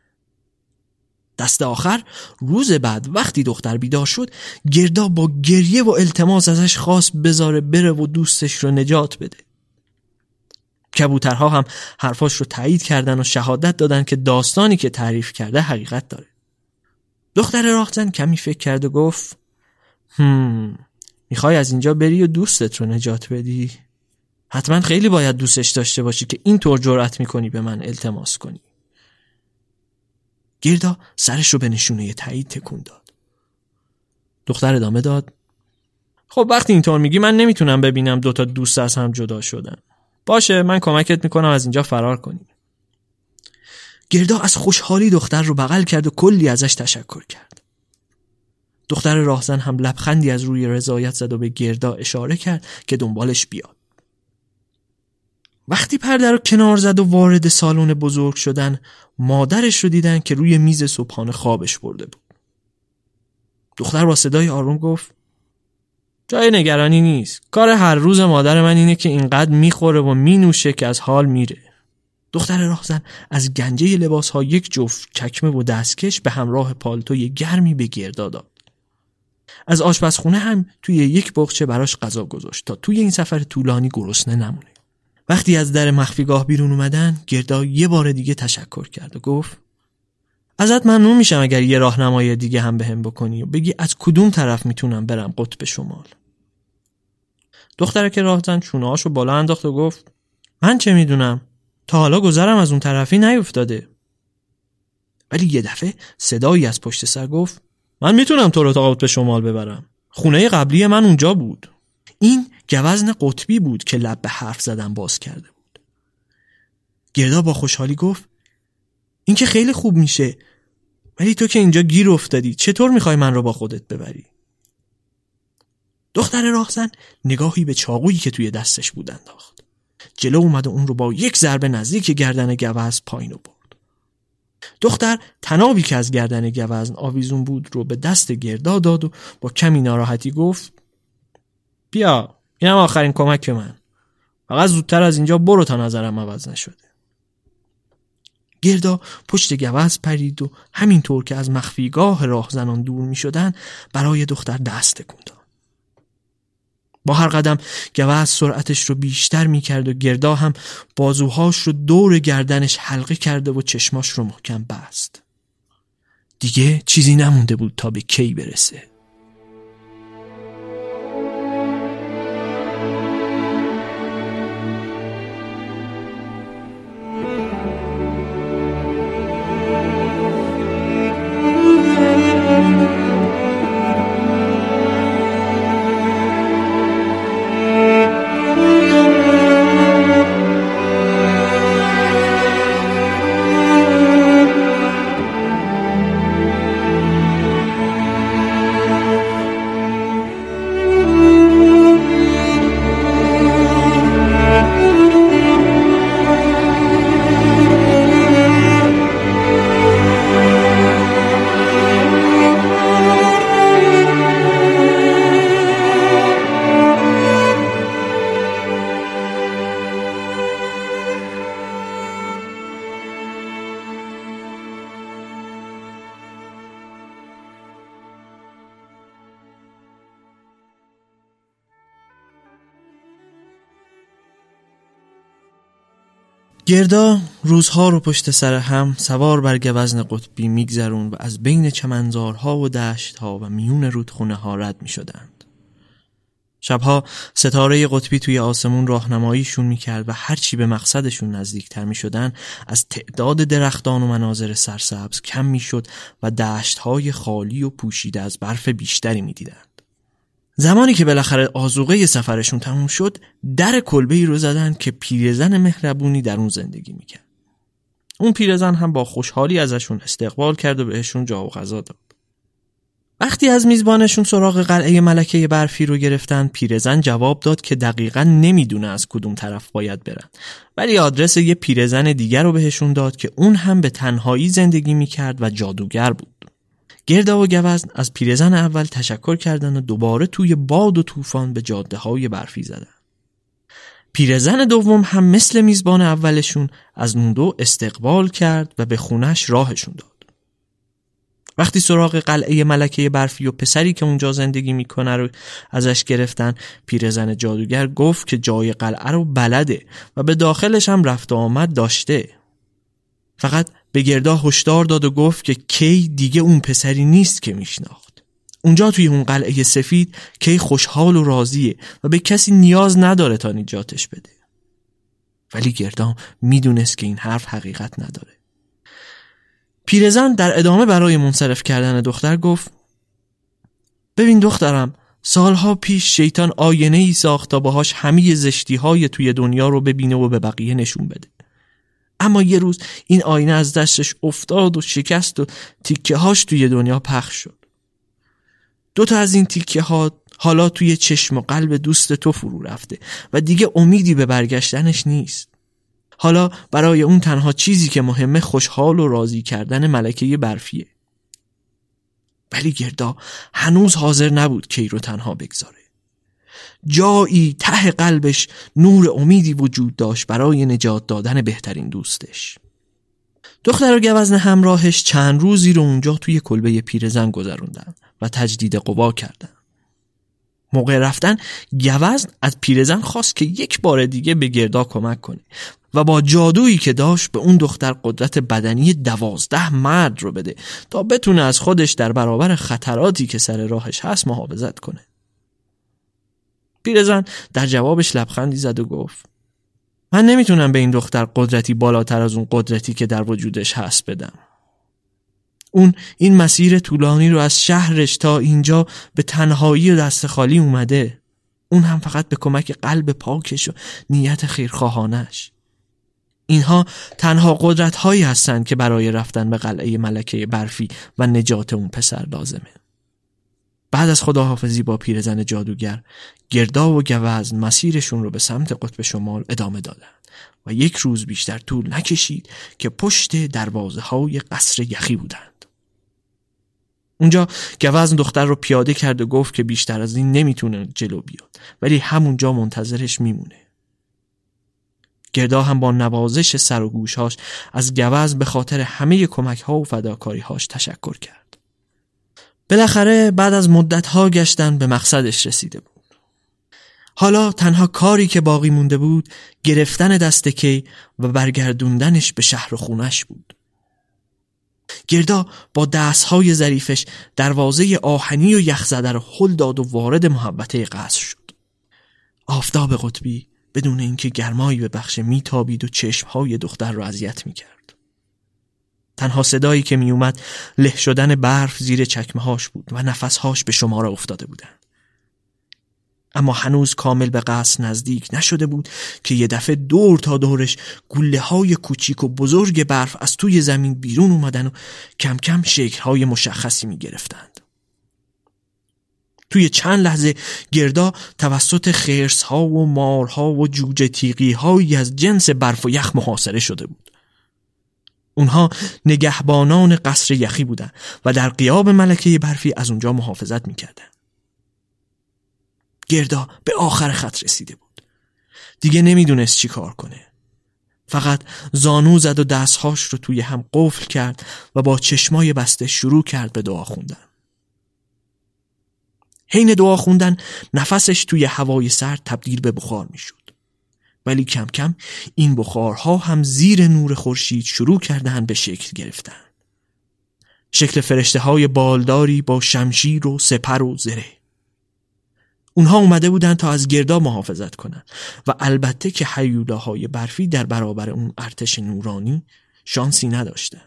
دست آخر روز بعد وقتی دختر بیدار شد، گردا با گریه و التماس ازش خواست بذاره بره و دوستش رو نجات بده. کبوترها هم حرفاش رو تایید کردن و شهادت دادن که داستانی که تعریف کرده حقیقت داره. دختر راهزن کمی فکر کرد و گفت هم میخوای از اینجا بری و دوستت رو نجات بدی؟ حتما خیلی باید دوستش داشته باشی که اینطور جرأت میکنی به من التماس کنی. گردا سرش رو به نشونه تایید تکون داد. دختر ادامه داد خب وقتی اینطور میگی من نمیتونم ببینم دوتا دوست از هم جدا شدن. باشه من کمکت میکنم از اینجا فرار کنی. گردا از خوشحالی دختر رو بغل کرد و کلی ازش تشکر کرد. دختر راهزن هم لبخندی از روی رضایت زد و به گردا اشاره کرد که دنبالش بیاد. وقتی پرده رو کنار زد و وارد سالن بزرگ شدن، مادرش رو دیدن که روی میز صبحانه خوابش برده بود. دختر با صدای آروم گفت جای نگرانی نیست. کار هر روز مادر من اینه که اینقدر میخوره و مینوشه که از حال میره. دختر راهزن از گنجه لباسها یک جفت چکمه و دستکش به همراه پالتوی گرمی به گردا داد. از آشپزخونه هم توی یک بخچه براش غذا گذاشت تا توی این سفر طولانی گرسنه نمونه. وقتی از در مخفیگاه بیرون اومدن، گردا یه بار دیگه تشکر کرد و گفت ازت ممنون میشم اگر یه راهنمایی دیگه هم بهم بکنی و بگی از کدوم طرف میتونم برم قطب شمال. دختره که راهزن چونه‌هاشو بالا انداخت و گفت من چه میدونم؟ تا حالا گذرم از اون طرفی نیفتاده. ولی یه دفعه صدایی از پشت سر گفت من میتونم تو رو تا قطب شمال ببرم. خونه قبلی من اونجا بود. این گوزن قطبی بود که لب به حرف زدن باز کرده بود. گردا با خوشحالی گفت این که خیلی خوب میشه، ولی تو که اینجا گیر افتادی چطور میخوای من رو با خودت ببری؟ دختر راهزن نگاهی به چاقویی که توی دستش بود انداخت. جلو اومد و اون رو با یک ضربه نزدیک گردن گوزن پایین برد. دختر تنابی که از گردن گوزن آویزون بود رو به دست گردا داد و با کمی ناراحتی گفت بیا اینم آخرین کمک من، فقط زودتر از اینجا برو تا نظرم عوض نشده. گردا پشت گوزن پرید و همینطور که از مخفیگاه راهزنان دور می شدن برای دختر دست تکون داد. با هر قدم گوزن سرعتش رو بیشتر می کرد و گردا هم بازوهاش رو دور گردنش حلقه کرده و چشماش رو محکم بست. دیگه چیزی نمونده بود تا به کی برسه. گردا روزها رو پشت سر هم سوار بر گوزن قطبی میگذرون و از بین چمنزارها و دشتها و میون رودخونه ها رد می شدند. شبها ستاره قطبی توی آسمون راهنماییشون میکرد و هرچی به مقصدشون نزدیکتر می شدن از تعداد درختان و مناظر سرسبز کم می شد و دشتهای خالی و پوشیده از برف بیشتری می دیدند. زمانی که بالاخره آذوقه سفرشون تموم شد، در کلبه‌ای رو زدن که پیرزن مهربونی در اون زندگی میکرد. اون پیرزن هم با خوشحالی ازشون استقبال کرد و بهشون جا و غذا داد. وقتی از میزبانشون سراغ قلعه ملکه برفی رو گرفتن، پیرزن جواب داد که دقیقاً نمیدونه از کدوم طرف باید برن، ولی آدرس یه پیرزن دیگر رو بهشون داد که اون هم به تنهایی زندگی میکرد و جادوگر بود. گردا و گوزن از پیرزن اول تشکر کردن و دوباره توی باد و طوفان به جاده های برفی زدن. پیرزن دوم هم مثل میزبان اولشون از اون دو استقبال کرد و به خونش راهشون داد. وقتی سراغ قلعه ملکه برفی و پسری که اونجا زندگی میکنه رو ازش گرفتن، پیرزن جادوگر گفت که جای قلعه رو بلده و به داخلش هم رفت و آمد داشته. فقط به گردا هشدار داد و گفت که کی دیگه اون پسری نیست که میشناخت. اونجا توی اون قلعه سفید کی خوشحال و راضیه و به کسی نیاز نداره تا نجاتش بده. ولی گردا میدونست که این حرف حقیقت نداره. پیرزن در ادامه برای منصرف کردن دختر گفت ببین دخترم، سالها پیش شیطان آینه ای ساخت تا باهاش همه زشتی های توی دنیا رو ببینه و به بقیه نشون بده. اما یه روز این آینه از دستش افتاد و شکست و تیکه هاش توی دنیا پخش شد. دوتا از این تیکه ها حالا توی چشم و قلب دوست تو فرو رفته و دیگه امیدی به برگشتنش نیست. حالا برای اون تنها چیزی که مهمه خوشحال و راضی کردن ملکه برفیه. ولی گردا هنوز حاضر نبود کی رو تنها بگذاره. جایی ته قلبش نور امیدی وجود داشت برای نجات دادن بهترین دوستش. دختر و گوزن همراهش چند روزی رو اونجا توی کلبه پیرزن گذروندن و تجدید قوا کردن. موقع رفتن گوزن از پیرزن خواست که یک بار دیگه به گردا کمک کنه و با جادویی که داشت به اون دختر قدرت بدنی دوازده مرد رو بده تا بتونه از خودش در برابر خطراتی که سر راهش هست محافظت کنه. پیرزن در جوابش لبخندی زد و گفت من نمیتونم به این دختر قدرتی بالاتر از اون قدرتی که در وجودش هست بدم. اون این مسیر طولانی رو از شهرش تا اینجا به تنهایی و دست خالی اومده، اون هم فقط به کمک قلب پاکش و نیت خیرخواهانش. اینها تنها قدرت هایی هستند که برای رفتن به قلعه ملکه برفی و نجات اون پسر لازمه. بعد از خداحافظی با پیرزن جادوگر، گردا و گوزن مسیرشون رو به سمت قطب شمال ادامه دادن و یک روز بیشتر طول نکشید که پشت دروازه های قصر یخی بودند. اونجا گوزن دختر رو پیاده کرد و گفت که بیشتر از این نمیتونه جلو بیاد، ولی همونجا منتظرش میمونه. گردا هم با نوازش سر و گوشهاش از گوزن به خاطر همه کمک ها و فداکاری هاش تشکر کرد. بالاخره بعد از مدت ها گشتن به مقصدش رسیده بود. حالا تنها کاری که باقی مونده بود گرفتن دست کی و برگردوندنش به شهر و خونش بود. گردا با دستهای ظریفش دروازه آهنی و یخزده رو هل داد و وارد محوطه قصر شد. آفتاب قطبی بدون اینکه گرمایی ببخشه میتابید و چشمهای دختر رو اذیت میکرد. تنها صدایی که میومد له شدن برف زیر چکمه‌هاش بود و نفسهاش به شمار افتاده بودن. اما هنوز کامل به قصر نزدیک نشده بود که یه دفعه دور تا دورش گوله های کوچیک و بزرگ برف از توی زمین بیرون اومدن و کم کم شکل‌های مشخصی می گرفتند. توی چند لحظه گردا توسط خرس‌ها و مارها و جوجه تیغی‌هایی از جنس برف و یخ محاصره شده بود. اونها نگهبانان قصر یخی بودن و در غیاب ملکه برفی از اونجا محافظت می‌کردن. گردا به آخر خط رسیده بود. دیگه نمیدونست چی کار کنه. فقط زانو زد و دستهاش رو توی هم قفل کرد و با چشمای بسته شروع کرد به دعا خوندن. حین دعا خوندن نفسش توی هوای سرد تبدیل به بخار میشد. ولی کم کم این بخارها هم زیر نور خورشید شروع کردن به شکل گرفتن. شکل فرشته های بالداری با شمشیر و سپر و زره. اونها اومده بودن تا از گردا محافظت کنن و البته که هیولاهای برفی در برابر اون ارتش نورانی شانسی نداشتن.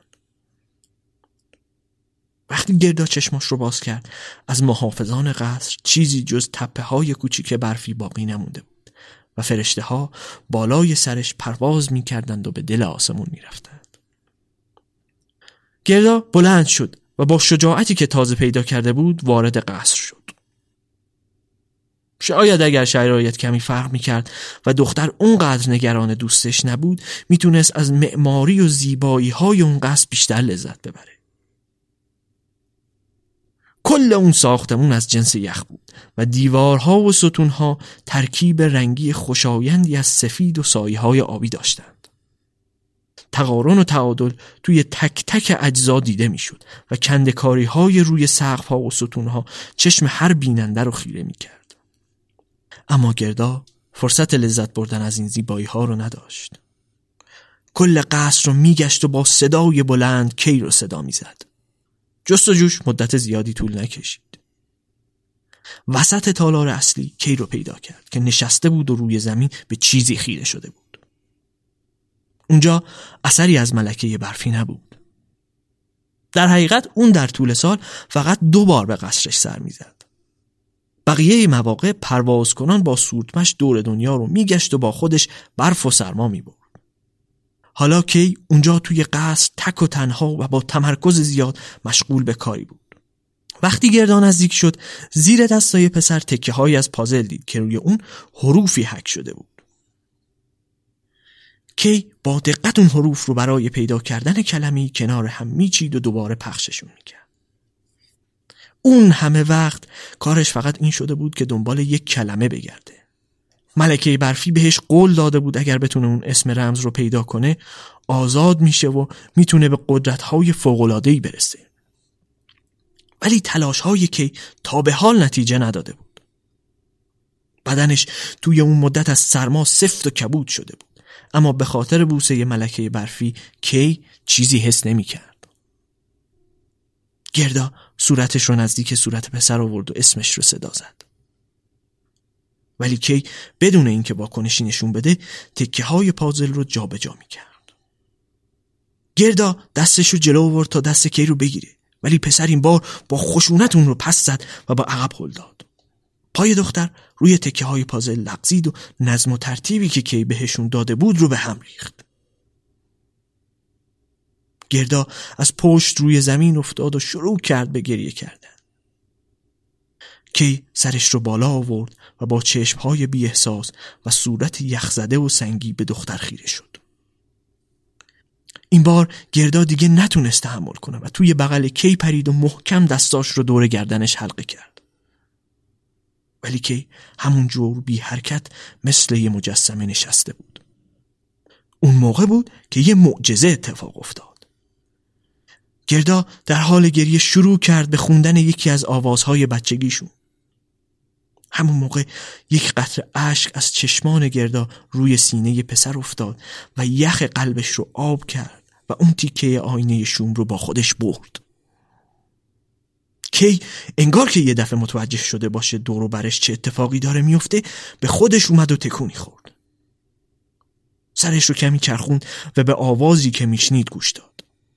وقتی گردا چشماش رو باز کرد از محافظان قصر چیزی جز تپه های کوچیک برفی باقی نمونده بود و فرشته ها بالای سرش پرواز می کردند و به دل آسمون می رفتند. گردا بلند شد و با شجاعتی که تازه پیدا کرده بود وارد قصر شد. شاید اگر شرایط کمی فرق میکرد و دختر اونقدر نگران دوستش نبود میتونست از معماری و زیبایی های اون قصر بیشتر لذت ببره. کل اون ساختمون از جنس یخ بود و دیوارها و ستونها ترکیب رنگی خوشایندی از سفید و سایه‌های آبی داشتند. تقارن و تعادل توی تک تک اجزا دیده میشد و کنده‌کاری‌های روی سقف‌ها و ستونها چشم هر بیننده رو خیره میکرد. اما گردا فرصت لذت بردن از این زیبایی ها رو نداشت. کل قصر رو میگشت و با صدای بلند کی رو صدا میزد. جستجوش مدت زیادی طول نکشید. وسط تالار اصلی کی رو پیدا کرد که نشسته بود و روی زمین به چیزی خیره شده بود. اونجا اثری از ملکه برفی نبود. در حقیقت اون در طول سال فقط دو بار به قصرش سر میزد. بقیه مواقع پرواز کنان با سورتمش دور دنیا رو میگشت و با خودش برف و سرما میبرد. حالا کی اونجا توی قصر تک و تنها و با تمرکز زیاد مشغول به کاری بود. وقتی گردا نزدیک شد زیر دستای پسر تکه هایی از پازل دید که روی اون حروفی حک شده بود. کی با دقت اون حروف رو برای پیدا کردن کلمه‌ای کنار هم میچید و دوباره پخششون میکرد. اون همه وقت کارش فقط این شده بود که دنبال یک کلمه بگرده. ملکه برفی بهش قول داده بود اگر بتونه اون اسم رمز رو پیدا کنه آزاد میشه و میتونه به قدرت‌های فوق‌العاده‌ای برسه. ولی تلاش‌های کی تا به حال نتیجه نداده بود. بدنش توی اون مدت از سرما سفت و کبود شده بود، اما به خاطر بوسه ملکه برفی کی چیزی حس نمی‌کرد. گردا صورتش رو نزدیک صورت پسر آورد و اسمش رو صدا زد. ولی کی بدون اینکه واکنشی نشون بده تکه های پازل رو جابجا می‌کرد. گردا دستشو جلو آورد تا دست کی رو بگیره، ولی پسر این بار با خشونت اون رو پس زد و با عقب هل داد. پای دختر روی تکه های پازل لغزید و نظم و ترتیبی که کی بهشون داده بود رو به هم ریخت. گردا از پشت روی زمین افتاد و شروع کرد به گریه کردن. کی سرش رو بالا آورد و با چشمهای بی احساس و صورت یخزده و سنگی به دختر خیره شد. این بار گردا دیگه نتونست تحمل کنه و توی بغل کی پرید و محکم دستاش رو دور گردنش حلقه کرد. ولی کی همونجور بی حرکت مثل یه مجسمه نشسته بود. اون موقع بود که یه معجزه اتفاق افتاد. گردا در حال گریه شروع کرد به خوندن یکی از آوازهای بچگیشون. همون موقع یک قطره اشک از چشمان گردا روی سینه پسر افتاد و یخ قلبش رو آب کرد و اون تیکه آینه شوم رو با خودش برد. کی انگار که یه دفعه متوجه شده باشه دور و برش چه اتفاقی داره میفته، به خودش اومد و تکونی خورد. سرش رو کمی چرخوند و به آوازی که میشنید گوش داد.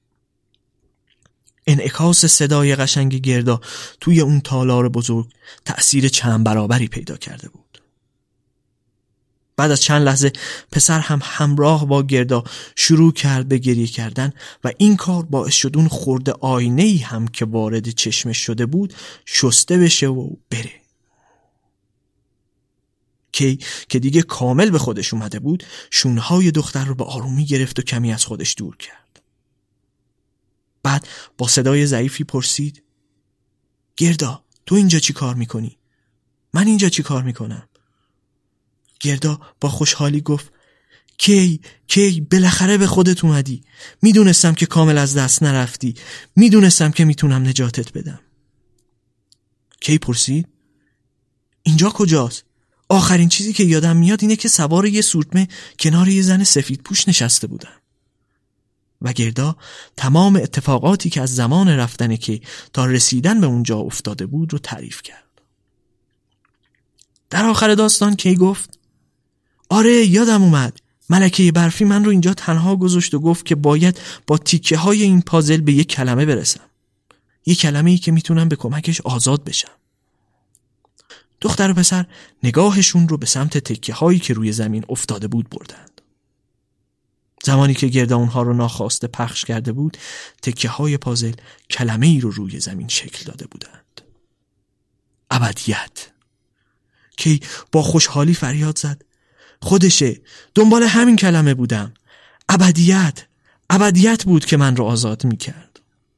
انعکاس صدای قشنگ گردا توی اون تالار بزرگ تأثیر چند برابری پیدا کرده بود. بعد از چند لحظه پسر هم همراه با گردا شروع کرد به گریه کردن و این کار باعث شد اون خورده آینه‌ای هم که وارد چشمش شده بود شسته بشه و بره. کی که دیگه کامل به خودش اومده بود شونهای دختر رو به آرومی گرفت و کمی از خودش دور کرد. بعد با صدای ضعیفی پرسید: گردا تو اینجا چی کار میکنی؟ من اینجا چی کار میکنم؟ گردا با خوشحالی گفت: کی کی بالاخره به خودت اومدی. میدونستم که کامل از دست نرفتی. میدونستم که میتونم نجاتت بدم. کی پرسید: اینجا کجاست؟ آخرین چیزی که یادم میاد اینه که سوار یه سورتمه کنار یه زن سفید پوش نشسته بودم. و گردا تمام اتفاقاتی که از زمان رفتن کی تا رسیدن به اونجا افتاده بود رو تعریف کرد. در آخر داستان کی گفت: آره یادم اومد. ملکه برفی من رو اینجا تنها گذاشت و گفت که باید با تیکه های این پازل به یک کلمه برسم. یک کلمه‌ای که میتونم به کمکش آزاد بشم. دختر و پسر نگاهشون رو به سمت تکه هایی که روی زمین افتاده بود بردند. زمانی که گردا اونها رو ناخواسته پخش کرده بود، تکه های پازل کلمه ای رو روی زمین شکل داده بودند: ابدیت. کی با خوشحالی فریاد زد: خودشه، دنبال همین کلمه بودم. ابدیت، ابدیت بود که من رو آزاد می کرد.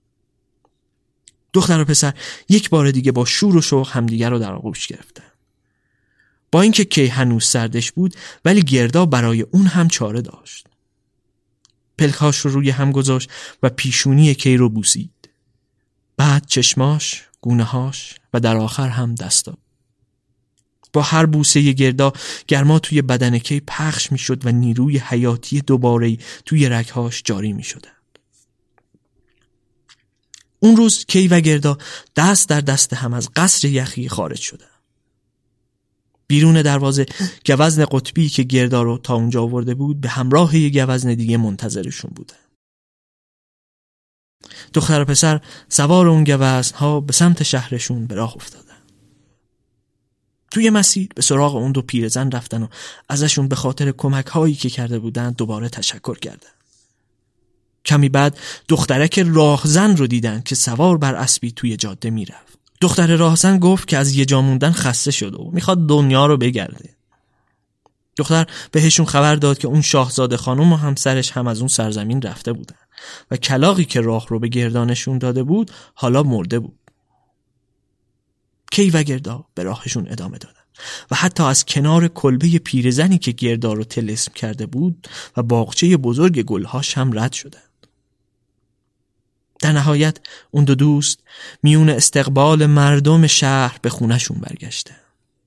دختر و پسر یک بار دیگه با شور و شوق همدیگر رو در آغوش گرفتن. با اینکه کی هنوز سردش بود، ولی گردا برای اون هم چاره داشت. پلکاش رو روی هم گذاشت و پیشونی کی رو بوسید. بعد چشماش، گونه‌هاش و در آخر هم دستا. با هر بوسه گردا گرما توی بدن کی پخش می شد و نیروی حیاتی دوباره توی رگهاش جاری می شد. اون روز کی و گردا دست در دست هم از قصر یخی خارج شدن. بیرون دروازه گوزن قطبی که گردا رو تا اونجا آورده بود به همراه یک گوزن دیگه منتظرشون بودن. دختر و پسر سوار اون گوزن‌ها به سمت شهرشون به راه افتادن. توی مسیر به سراغ اون دو پیرزن رفتن و ازشون به خاطر کمک‌هایی که کرده بودن دوباره تشکر کردن. کمی بعد دخترک راهزن رو دیدن که سوار بر اسبی توی جاده میرفت. دختر راهزن گفت که از یه جا موندن خسته شده و میخواد دنیا رو بگرده. دختر بهشون خبر داد که اون شاهزاده خانم و همسرش هم از اون سرزمین رفته بودن و کلاغی که راه رو به گردانشون داده بود حالا مرده بود. کی و گردا به راهشون ادامه دادن و حتی از کنار کلبه پیرزنی که گردا رو طلسم کرده بود و باغچه بزرگ گلهاش هم رد شدن. در نهایت اون دو دوست میون استقبال مردم شهر به خونهشون برگشتن.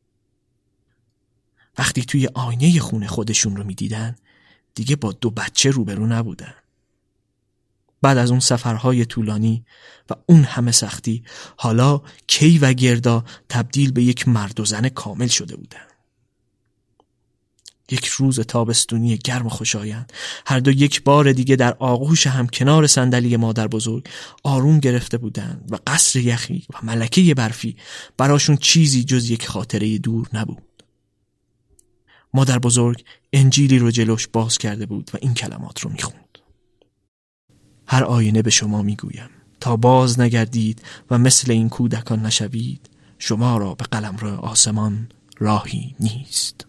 وقتی توی آینه خونه خودشون رو میدیدن دیگه با دو بچه روبرو نبودن. بعد از اون سفرهای طولانی و اون همه سختی حالا کی و گردا تبدیل به یک مرد و زن کامل شده بودن. یک روز تابستونی گرم و خوشایند، هر دو یک بار دیگه در آغوش هم کنار صندلی مادر بزرگ آروم گرفته بودند و قصر یخی و ملکه برفی براشون چیزی جز یک خاطره دور نبود. مادر بزرگ انجیلی رو جلوش باز کرده بود و این کلمات رو میخوند: هر آینه به شما میگویم تا باز نگردید و مثل این کودکان نشوید، شما را به قلمرو آسمان راهی نیست.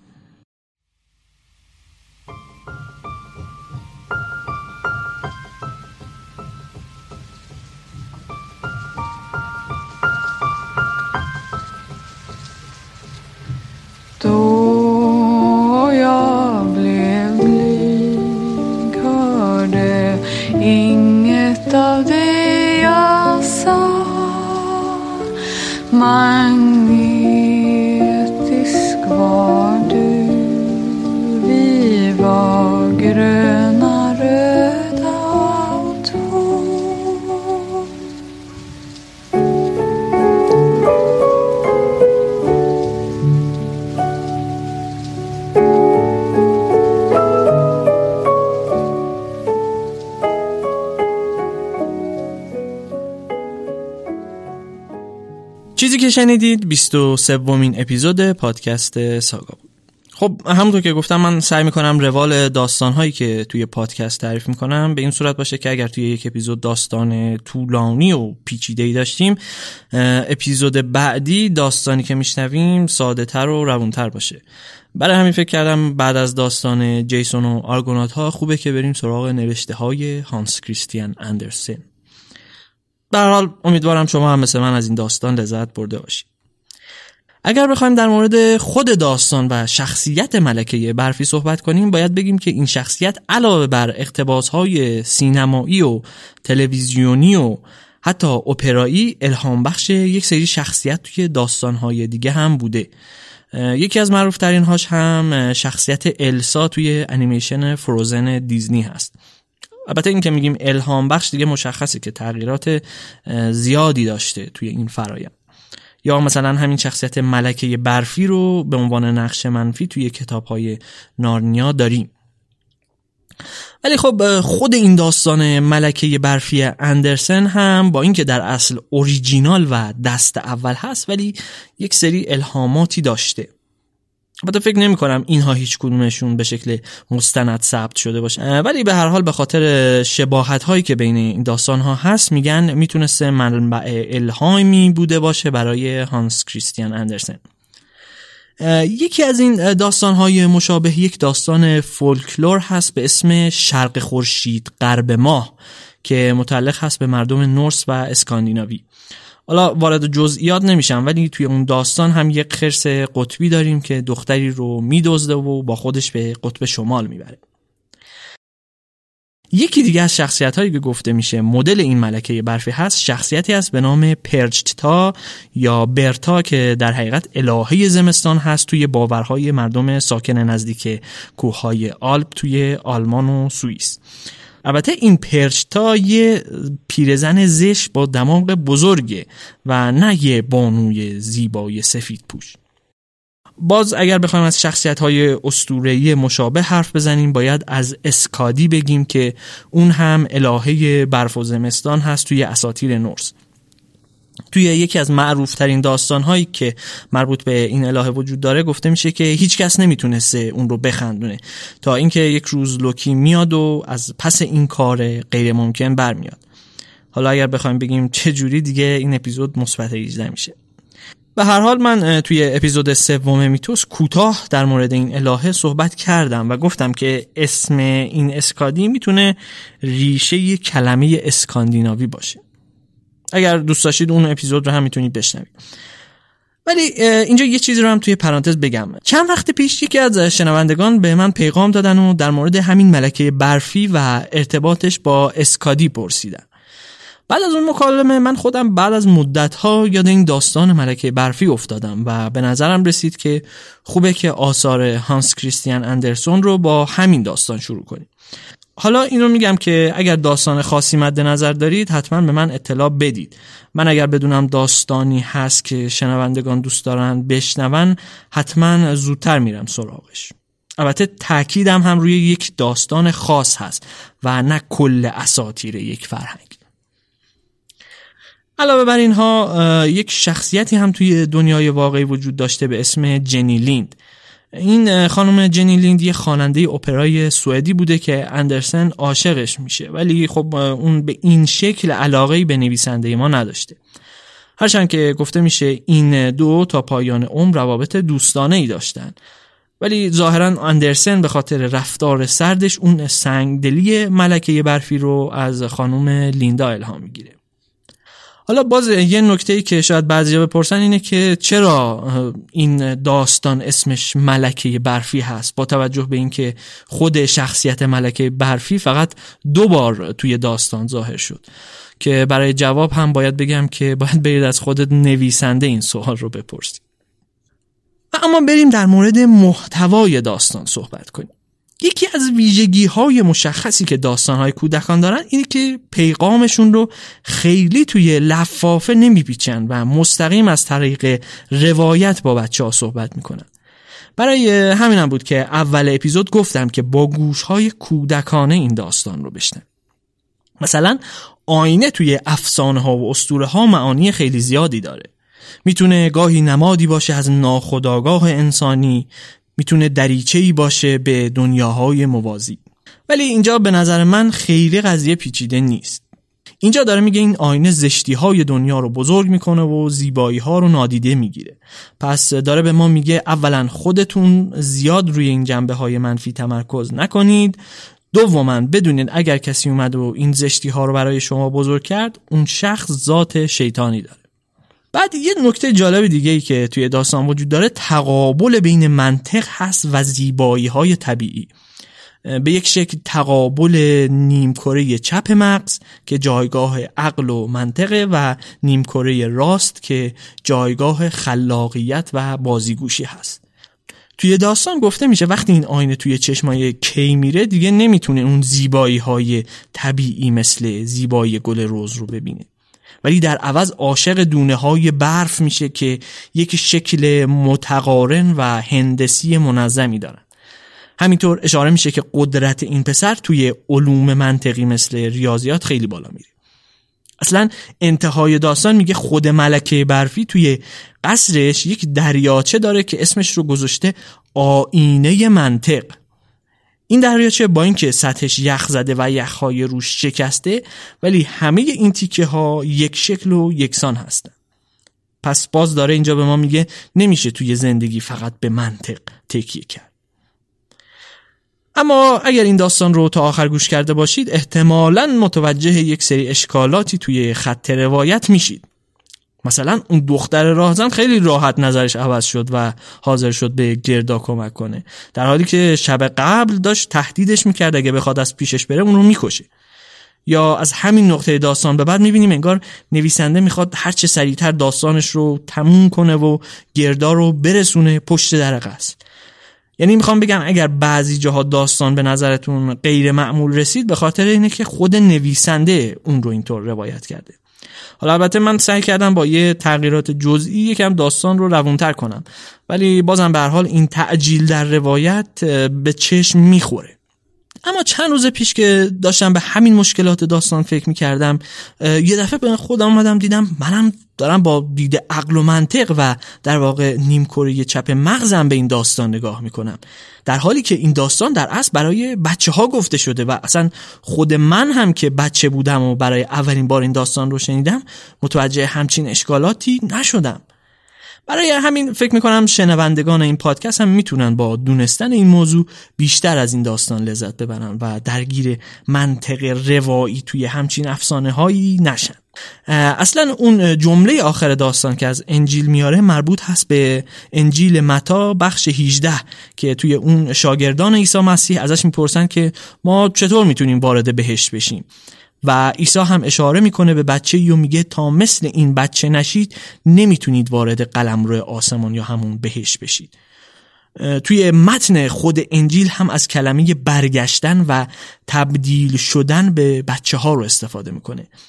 Då jag blev blyg hörde inget av det jag sa. Magnetisk var du, vi var gröna, röda och tom. چیزی که شنیدید بیست و سومین اپیزود پادکست ساگا بود. خب همونطور که گفتم من سعی میکنم روال داستانهایی که توی پادکست تعریف میکنم به این صورت باشه که اگر توی یک اپیزود داستان طولانی و پیچیده‌ای داشتیم، اپیزود بعدی داستانی که میشنویم ساده تر و روونتر باشه. برای همین فکر کردم بعد از داستان جیسون و آرگونات ها خوبه که بریم سراغ نوشته های هانس کریستیان اندرسن. به هر حال امیدوارم شما هم مثل من از این داستان لذت برده باشید. اگر بخوایم در مورد خود داستان و شخصیت ملکه برفی صحبت کنیم، باید بگیم که این شخصیت علاوه بر اقتباس‌های سینمایی و تلویزیونی و حتی اپرایی، الهام بخش یک سری شخصیت توی داستان‌های دیگه هم بوده. یکی از معروف‌ترین هاش هم شخصیت السا توی انیمیشن فروزن دیزنی هست. البته این که میگیم الهام بخش دیگه مشخصه که تغییرات زیادی داشته توی این فرآیند. یا مثلا همین شخصیت ملکه برفی رو به عنوان نقش منفی توی کتاب‌های نارنیا داریم. ولی خب خود این داستان ملکه برفی اندرسن هم با اینکه در اصل اوریجینال و دست اول هست، ولی یک سری الهاماتی داشته. البته فکر نمی کنم اینها هیچ کدومشون به شکل مستند ثبت شده باشه، ولی به هر حال به خاطر شباهت هایی که بین این داستان ها هست میگن میتونسته منبع الهامی بوده باشه برای هانس کریستیان اندرسن. یکی از این داستان های مشابه یک داستان فولکلور هست به اسم شرق خورشید غرب ماه که متعلق هست به مردم نورس و اسکاندیناوی. حالا وارد جزئیات نمیشم، ولی توی اون داستان هم یک خرس قطبی داریم که دختری رو میدزده و با خودش به قطب شمال میبره. یکی دیگه از شخصیت‌هایی که گفته میشه مدل این ملکه برفی هست، شخصیتی هست به نام پرچتا یا برتا که در حقیقت الهه زمستان هست توی باورهای مردم ساکن نزدیک کوههای آلپ توی آلمان و سوئیس. البته این پرچتا یه پیرزن زشت با دماغ بزرگه و نه یه بانوی زیبای سفید پوش. باز اگر بخوایم از شخصیت‌های اسطوره‌ای مشابه حرف بزنیم، باید از اسکادی بگیم که اون هم الهه برف و زمستان هست توی اساطیر نورس. توی یکی از معروف‌ترین داستان‌هایی که مربوط به این الهه وجود داره گفته میشه که هیچ کس نمیتونسته اون رو بخندونه تا اینکه یک روز لوکی میاد و از پس این کار غیر ممکن برمیاد. حالا اگر بخوایم بگیم چه جوری، دیگه این اپیزود مثبت هجده میشه. به هر حال من توی اپیزود سوم میتوس کوتاه در مورد این الهه صحبت کردم و گفتم که اسم این اسکادی میتونه ریشه ی کلمه اسکاندیناوی باشه. اگر دوست داشتید اون اپیزود رو هم میتونید بشنوید. ولی اینجا یه چیزی رو هم توی پرانتز بگم. چند وقت پیش یکی از شنوندگان به من پیغام دادن و در مورد همین ملکه برفی و ارتباطش با اسکادی پرسیدن. بعد از اون مکالمه من خودم بعد از مدت‌ها یاد این داستان ملکه برفی افتادم و به نظرم رسید که خوبه که آثار هانس کریستیان اندرسن رو با همین داستان شروع کنیم. حالا اینو میگم که اگر داستان خاصی مد نظر دارید حتما به من اطلاع بدید. من اگر بدونم داستانی هست که شنوندگان دوست دارن بشنون، حتما زودتر میرم سراغش. البته تأکیدم هم روی یک داستان خاص هست و نه کل اساطیر یک فرهنگ. علاوه بر اینها یک شخصیتی هم توی دنیای واقعی وجود داشته به اسم جنی لیند. این خانم جنی لیند یه خواننده اپرای سوئدی بوده که اندرسن عاشقش میشه، ولی خب اون به این شکل علاقه‌ای به نویسنده ما نداشته. هرچند که گفته میشه این دو تا پایان عمر روابط دوستانه‌ای داشتن، ولی ظاهراً اندرسن به خاطر رفتار سردش اون سنگدلی ملکه برفی رو از خانم لیندا الهام میگیره. حالا باز یه نکته‌ای که شاید بعضیا بپرسن اینه که چرا این داستان اسمش ملکه برفی هست، با توجه به اینکه خود شخصیت ملکه برفی فقط دو بار توی داستان ظاهر شد، که برای جواب هم باید بگم که باید برید از خودت نویسنده این سوال رو بپرسید. و اما بریم در مورد محتوای داستان صحبت کنیم. یکی از ویژگی‌های مشخصی که داستان‌های کودکان دارن اینه که پیغامشون رو خیلی توی لفافه نمیپیچن و مستقیم از طریق روایت با بچه‌ها صحبت میکنن. برای همینم بود که اول اپیزود گفتم که با گوش‌های کودکانه این داستان رو بشنوید. مثلا آینه توی افسانه‌ها و اسطوره‌ها معانی خیلی زیادی داره. میتونه گاهی نمادی باشه از ناخودآگاه انسانی، میتونه دریچه‌ای باشه به دنیاهای موازی. ولی اینجا به نظر من خیلی قضیه پیچیده نیست. اینجا داره میگه این آینه زشتی‌های دنیا رو بزرگ میکنه و زیبایی‌ها رو نادیده میگیره. پس داره به ما میگه اولا خودتون زیاد روی این جنبه‌های منفی تمرکز نکنید. دوما بدونید اگر کسی اومد و این زشتی‌ها رو برای شما بزرگ کرد، اون شخص ذات شیطانی داره. بعد یه نکته جالب دیگه ای که توی داستان وجود داره تقابل بین منطق هست و زیبایی‌های طبیعی. به یک شکل تقابل نیمکره چپ مغز که جایگاه عقل و منطقه و نیمکره راست که جایگاه خلاقیت و بازیگوشی هست. توی داستان گفته میشه وقتی این آینه توی چشمای کی میره دیگه نمیتونه اون زیبایی‌های طبیعی مثل زیبایی گل رز رو ببینه، ولی در عوض عاشق دونه‌های برف میشه که یک شکل متقارن و هندسی منظمی دارن. همینطور اشاره میشه که قدرت این پسر توی علوم منطقی مثل ریاضیات خیلی بالا میره. اصلا انتهای داستان میگه خود ملکه برفی توی قصرش یک دریاچه داره که اسمش رو گذاشته آینه منطق. این دریاچه با اینکه سطحش یخ زده و یخهای روش شکسته، ولی همه این تیکه ها یک شکل و یکسان هستن. پس باز داره اینجا به ما میگه نمیشه توی زندگی فقط به منطق تکیه کرد. اما اگر این داستان رو تا آخر گوش کرده باشید احتمالاً متوجه یک سری اشکالاتی توی خط روایت میشید. مثلا اون دختر راهزن خیلی راحت نظرش عوض شد و حاضر شد به گردا کمک کنه، در حالی که شب قبل داشت تهدیدش میکرد اگه بخواد از پیشش بره اون رو میکشه. یا از همین نقطه داستان به بعد میبینیم انگار نویسنده میخواد هر چه سریعتر داستانش رو تموم کنه و گردا رو برسونه پشت در قصر. یعنی میخوام بگم اگر بعضی جاها داستان به نظرتون غیر معمول رسید به خاطر اینه که خود نویسنده اون رو اینطور روایت کرده. حالا البته من سعی کردم با یه تغییرات جزئی یکم داستان رو روونتر کنم، ولی بازم به هر حال این تعجیل در روایت به چشم میخوره. اما چند روز پیش که داشتم به همین مشکلات داستان فکر میکردم، یه دفعه به خودم اومدم دیدم منم دارم با دید عقل و منطق و در واقع نیمکره چپ مغزم به این داستان نگاه میکنم، در حالی که این داستان در اصل برای بچه ها گفته شده و اصلا خود من هم که بچه بودم و برای اولین بار این داستان رو شنیدم متوجه همچین اشکالاتی نشدم. برای همین فکر میکنم شنوندگان این پادکست هم میتونن با دونستن این موضوع بیشتر از این داستان لذت ببرن و درگیر منطق روایی توی همچین افسانه هایی نشن. اصلا اون جمله آخر داستان که از انجیل میاره مربوط هست به انجیل متی بخش هجده که توی اون شاگردان عیسی مسیح ازش میپرسن که ما چطور میتونیم وارد بهشت بشیم و عیسی هم اشاره میکنه به بچه‌ای و میگه تا مثل این بچه نشید نمیتونید وارد قلمرو آسمان یا همون بهشت بشید. توی متن خود انجیل هم از کلمه برگشتن و تبدیل شدن به بچه ها رو استفاده میکنه.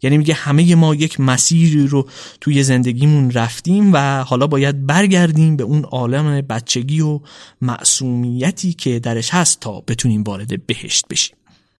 یعنی میگه همه ما یک مسیری رو توی زندگیمون رفتیم و حالا باید برگردیم به اون عالم بچگی و معصومیتی که درش هست تا بتونیم وارد بهشت بشیم.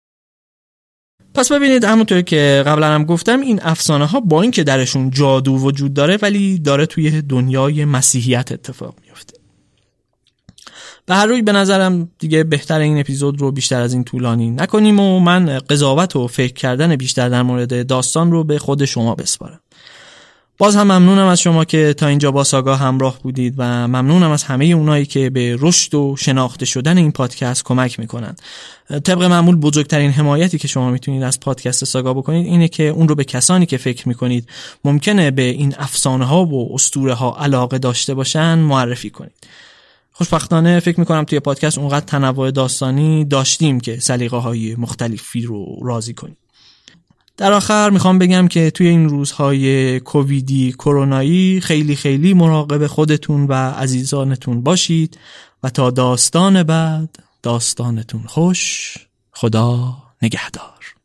پس ببینید، همونطور که قبلا هم گفتم، این افسانه ها با این که درشون جادو وجود داره ولی داره توی دنیای مسیحیت اتفاق میفته. به هر روی به نظرم دیگه بهتر این اپیزود رو بیشتر از این طولانی نکنیم و من قضاوت و فکر کردن بیشتر در مورد داستان رو به خود شما بسپارم. باز هم ممنونم از شما که تا اینجا با ساگا همراه بودید و ممنونم از همه اونایی که به رشد و شناخته شدن این پادکست کمک میکنن. طبق معمول بزرگترین حمایتی که شما میتونید از پادکست ساگا بکنید اینه که اون رو به کسانی که فکر میکنید ممکنه به این افسانه ها و اسطوره ها علاقه داشته باشن معرفی کنید. خوشبختانه فکر میکنم توی پادکست اونقدر تنوع داستانی داشتیم که سلیقه های مختلفی رو راضی کنیم. در آخر میخوام بگم که توی این روزهای کوویدی کرونایی خیلی خیلی مراقب خودتون و عزیزانتون باشید و تا داستان بعد، داستانتون خوش. خدا نگهدار.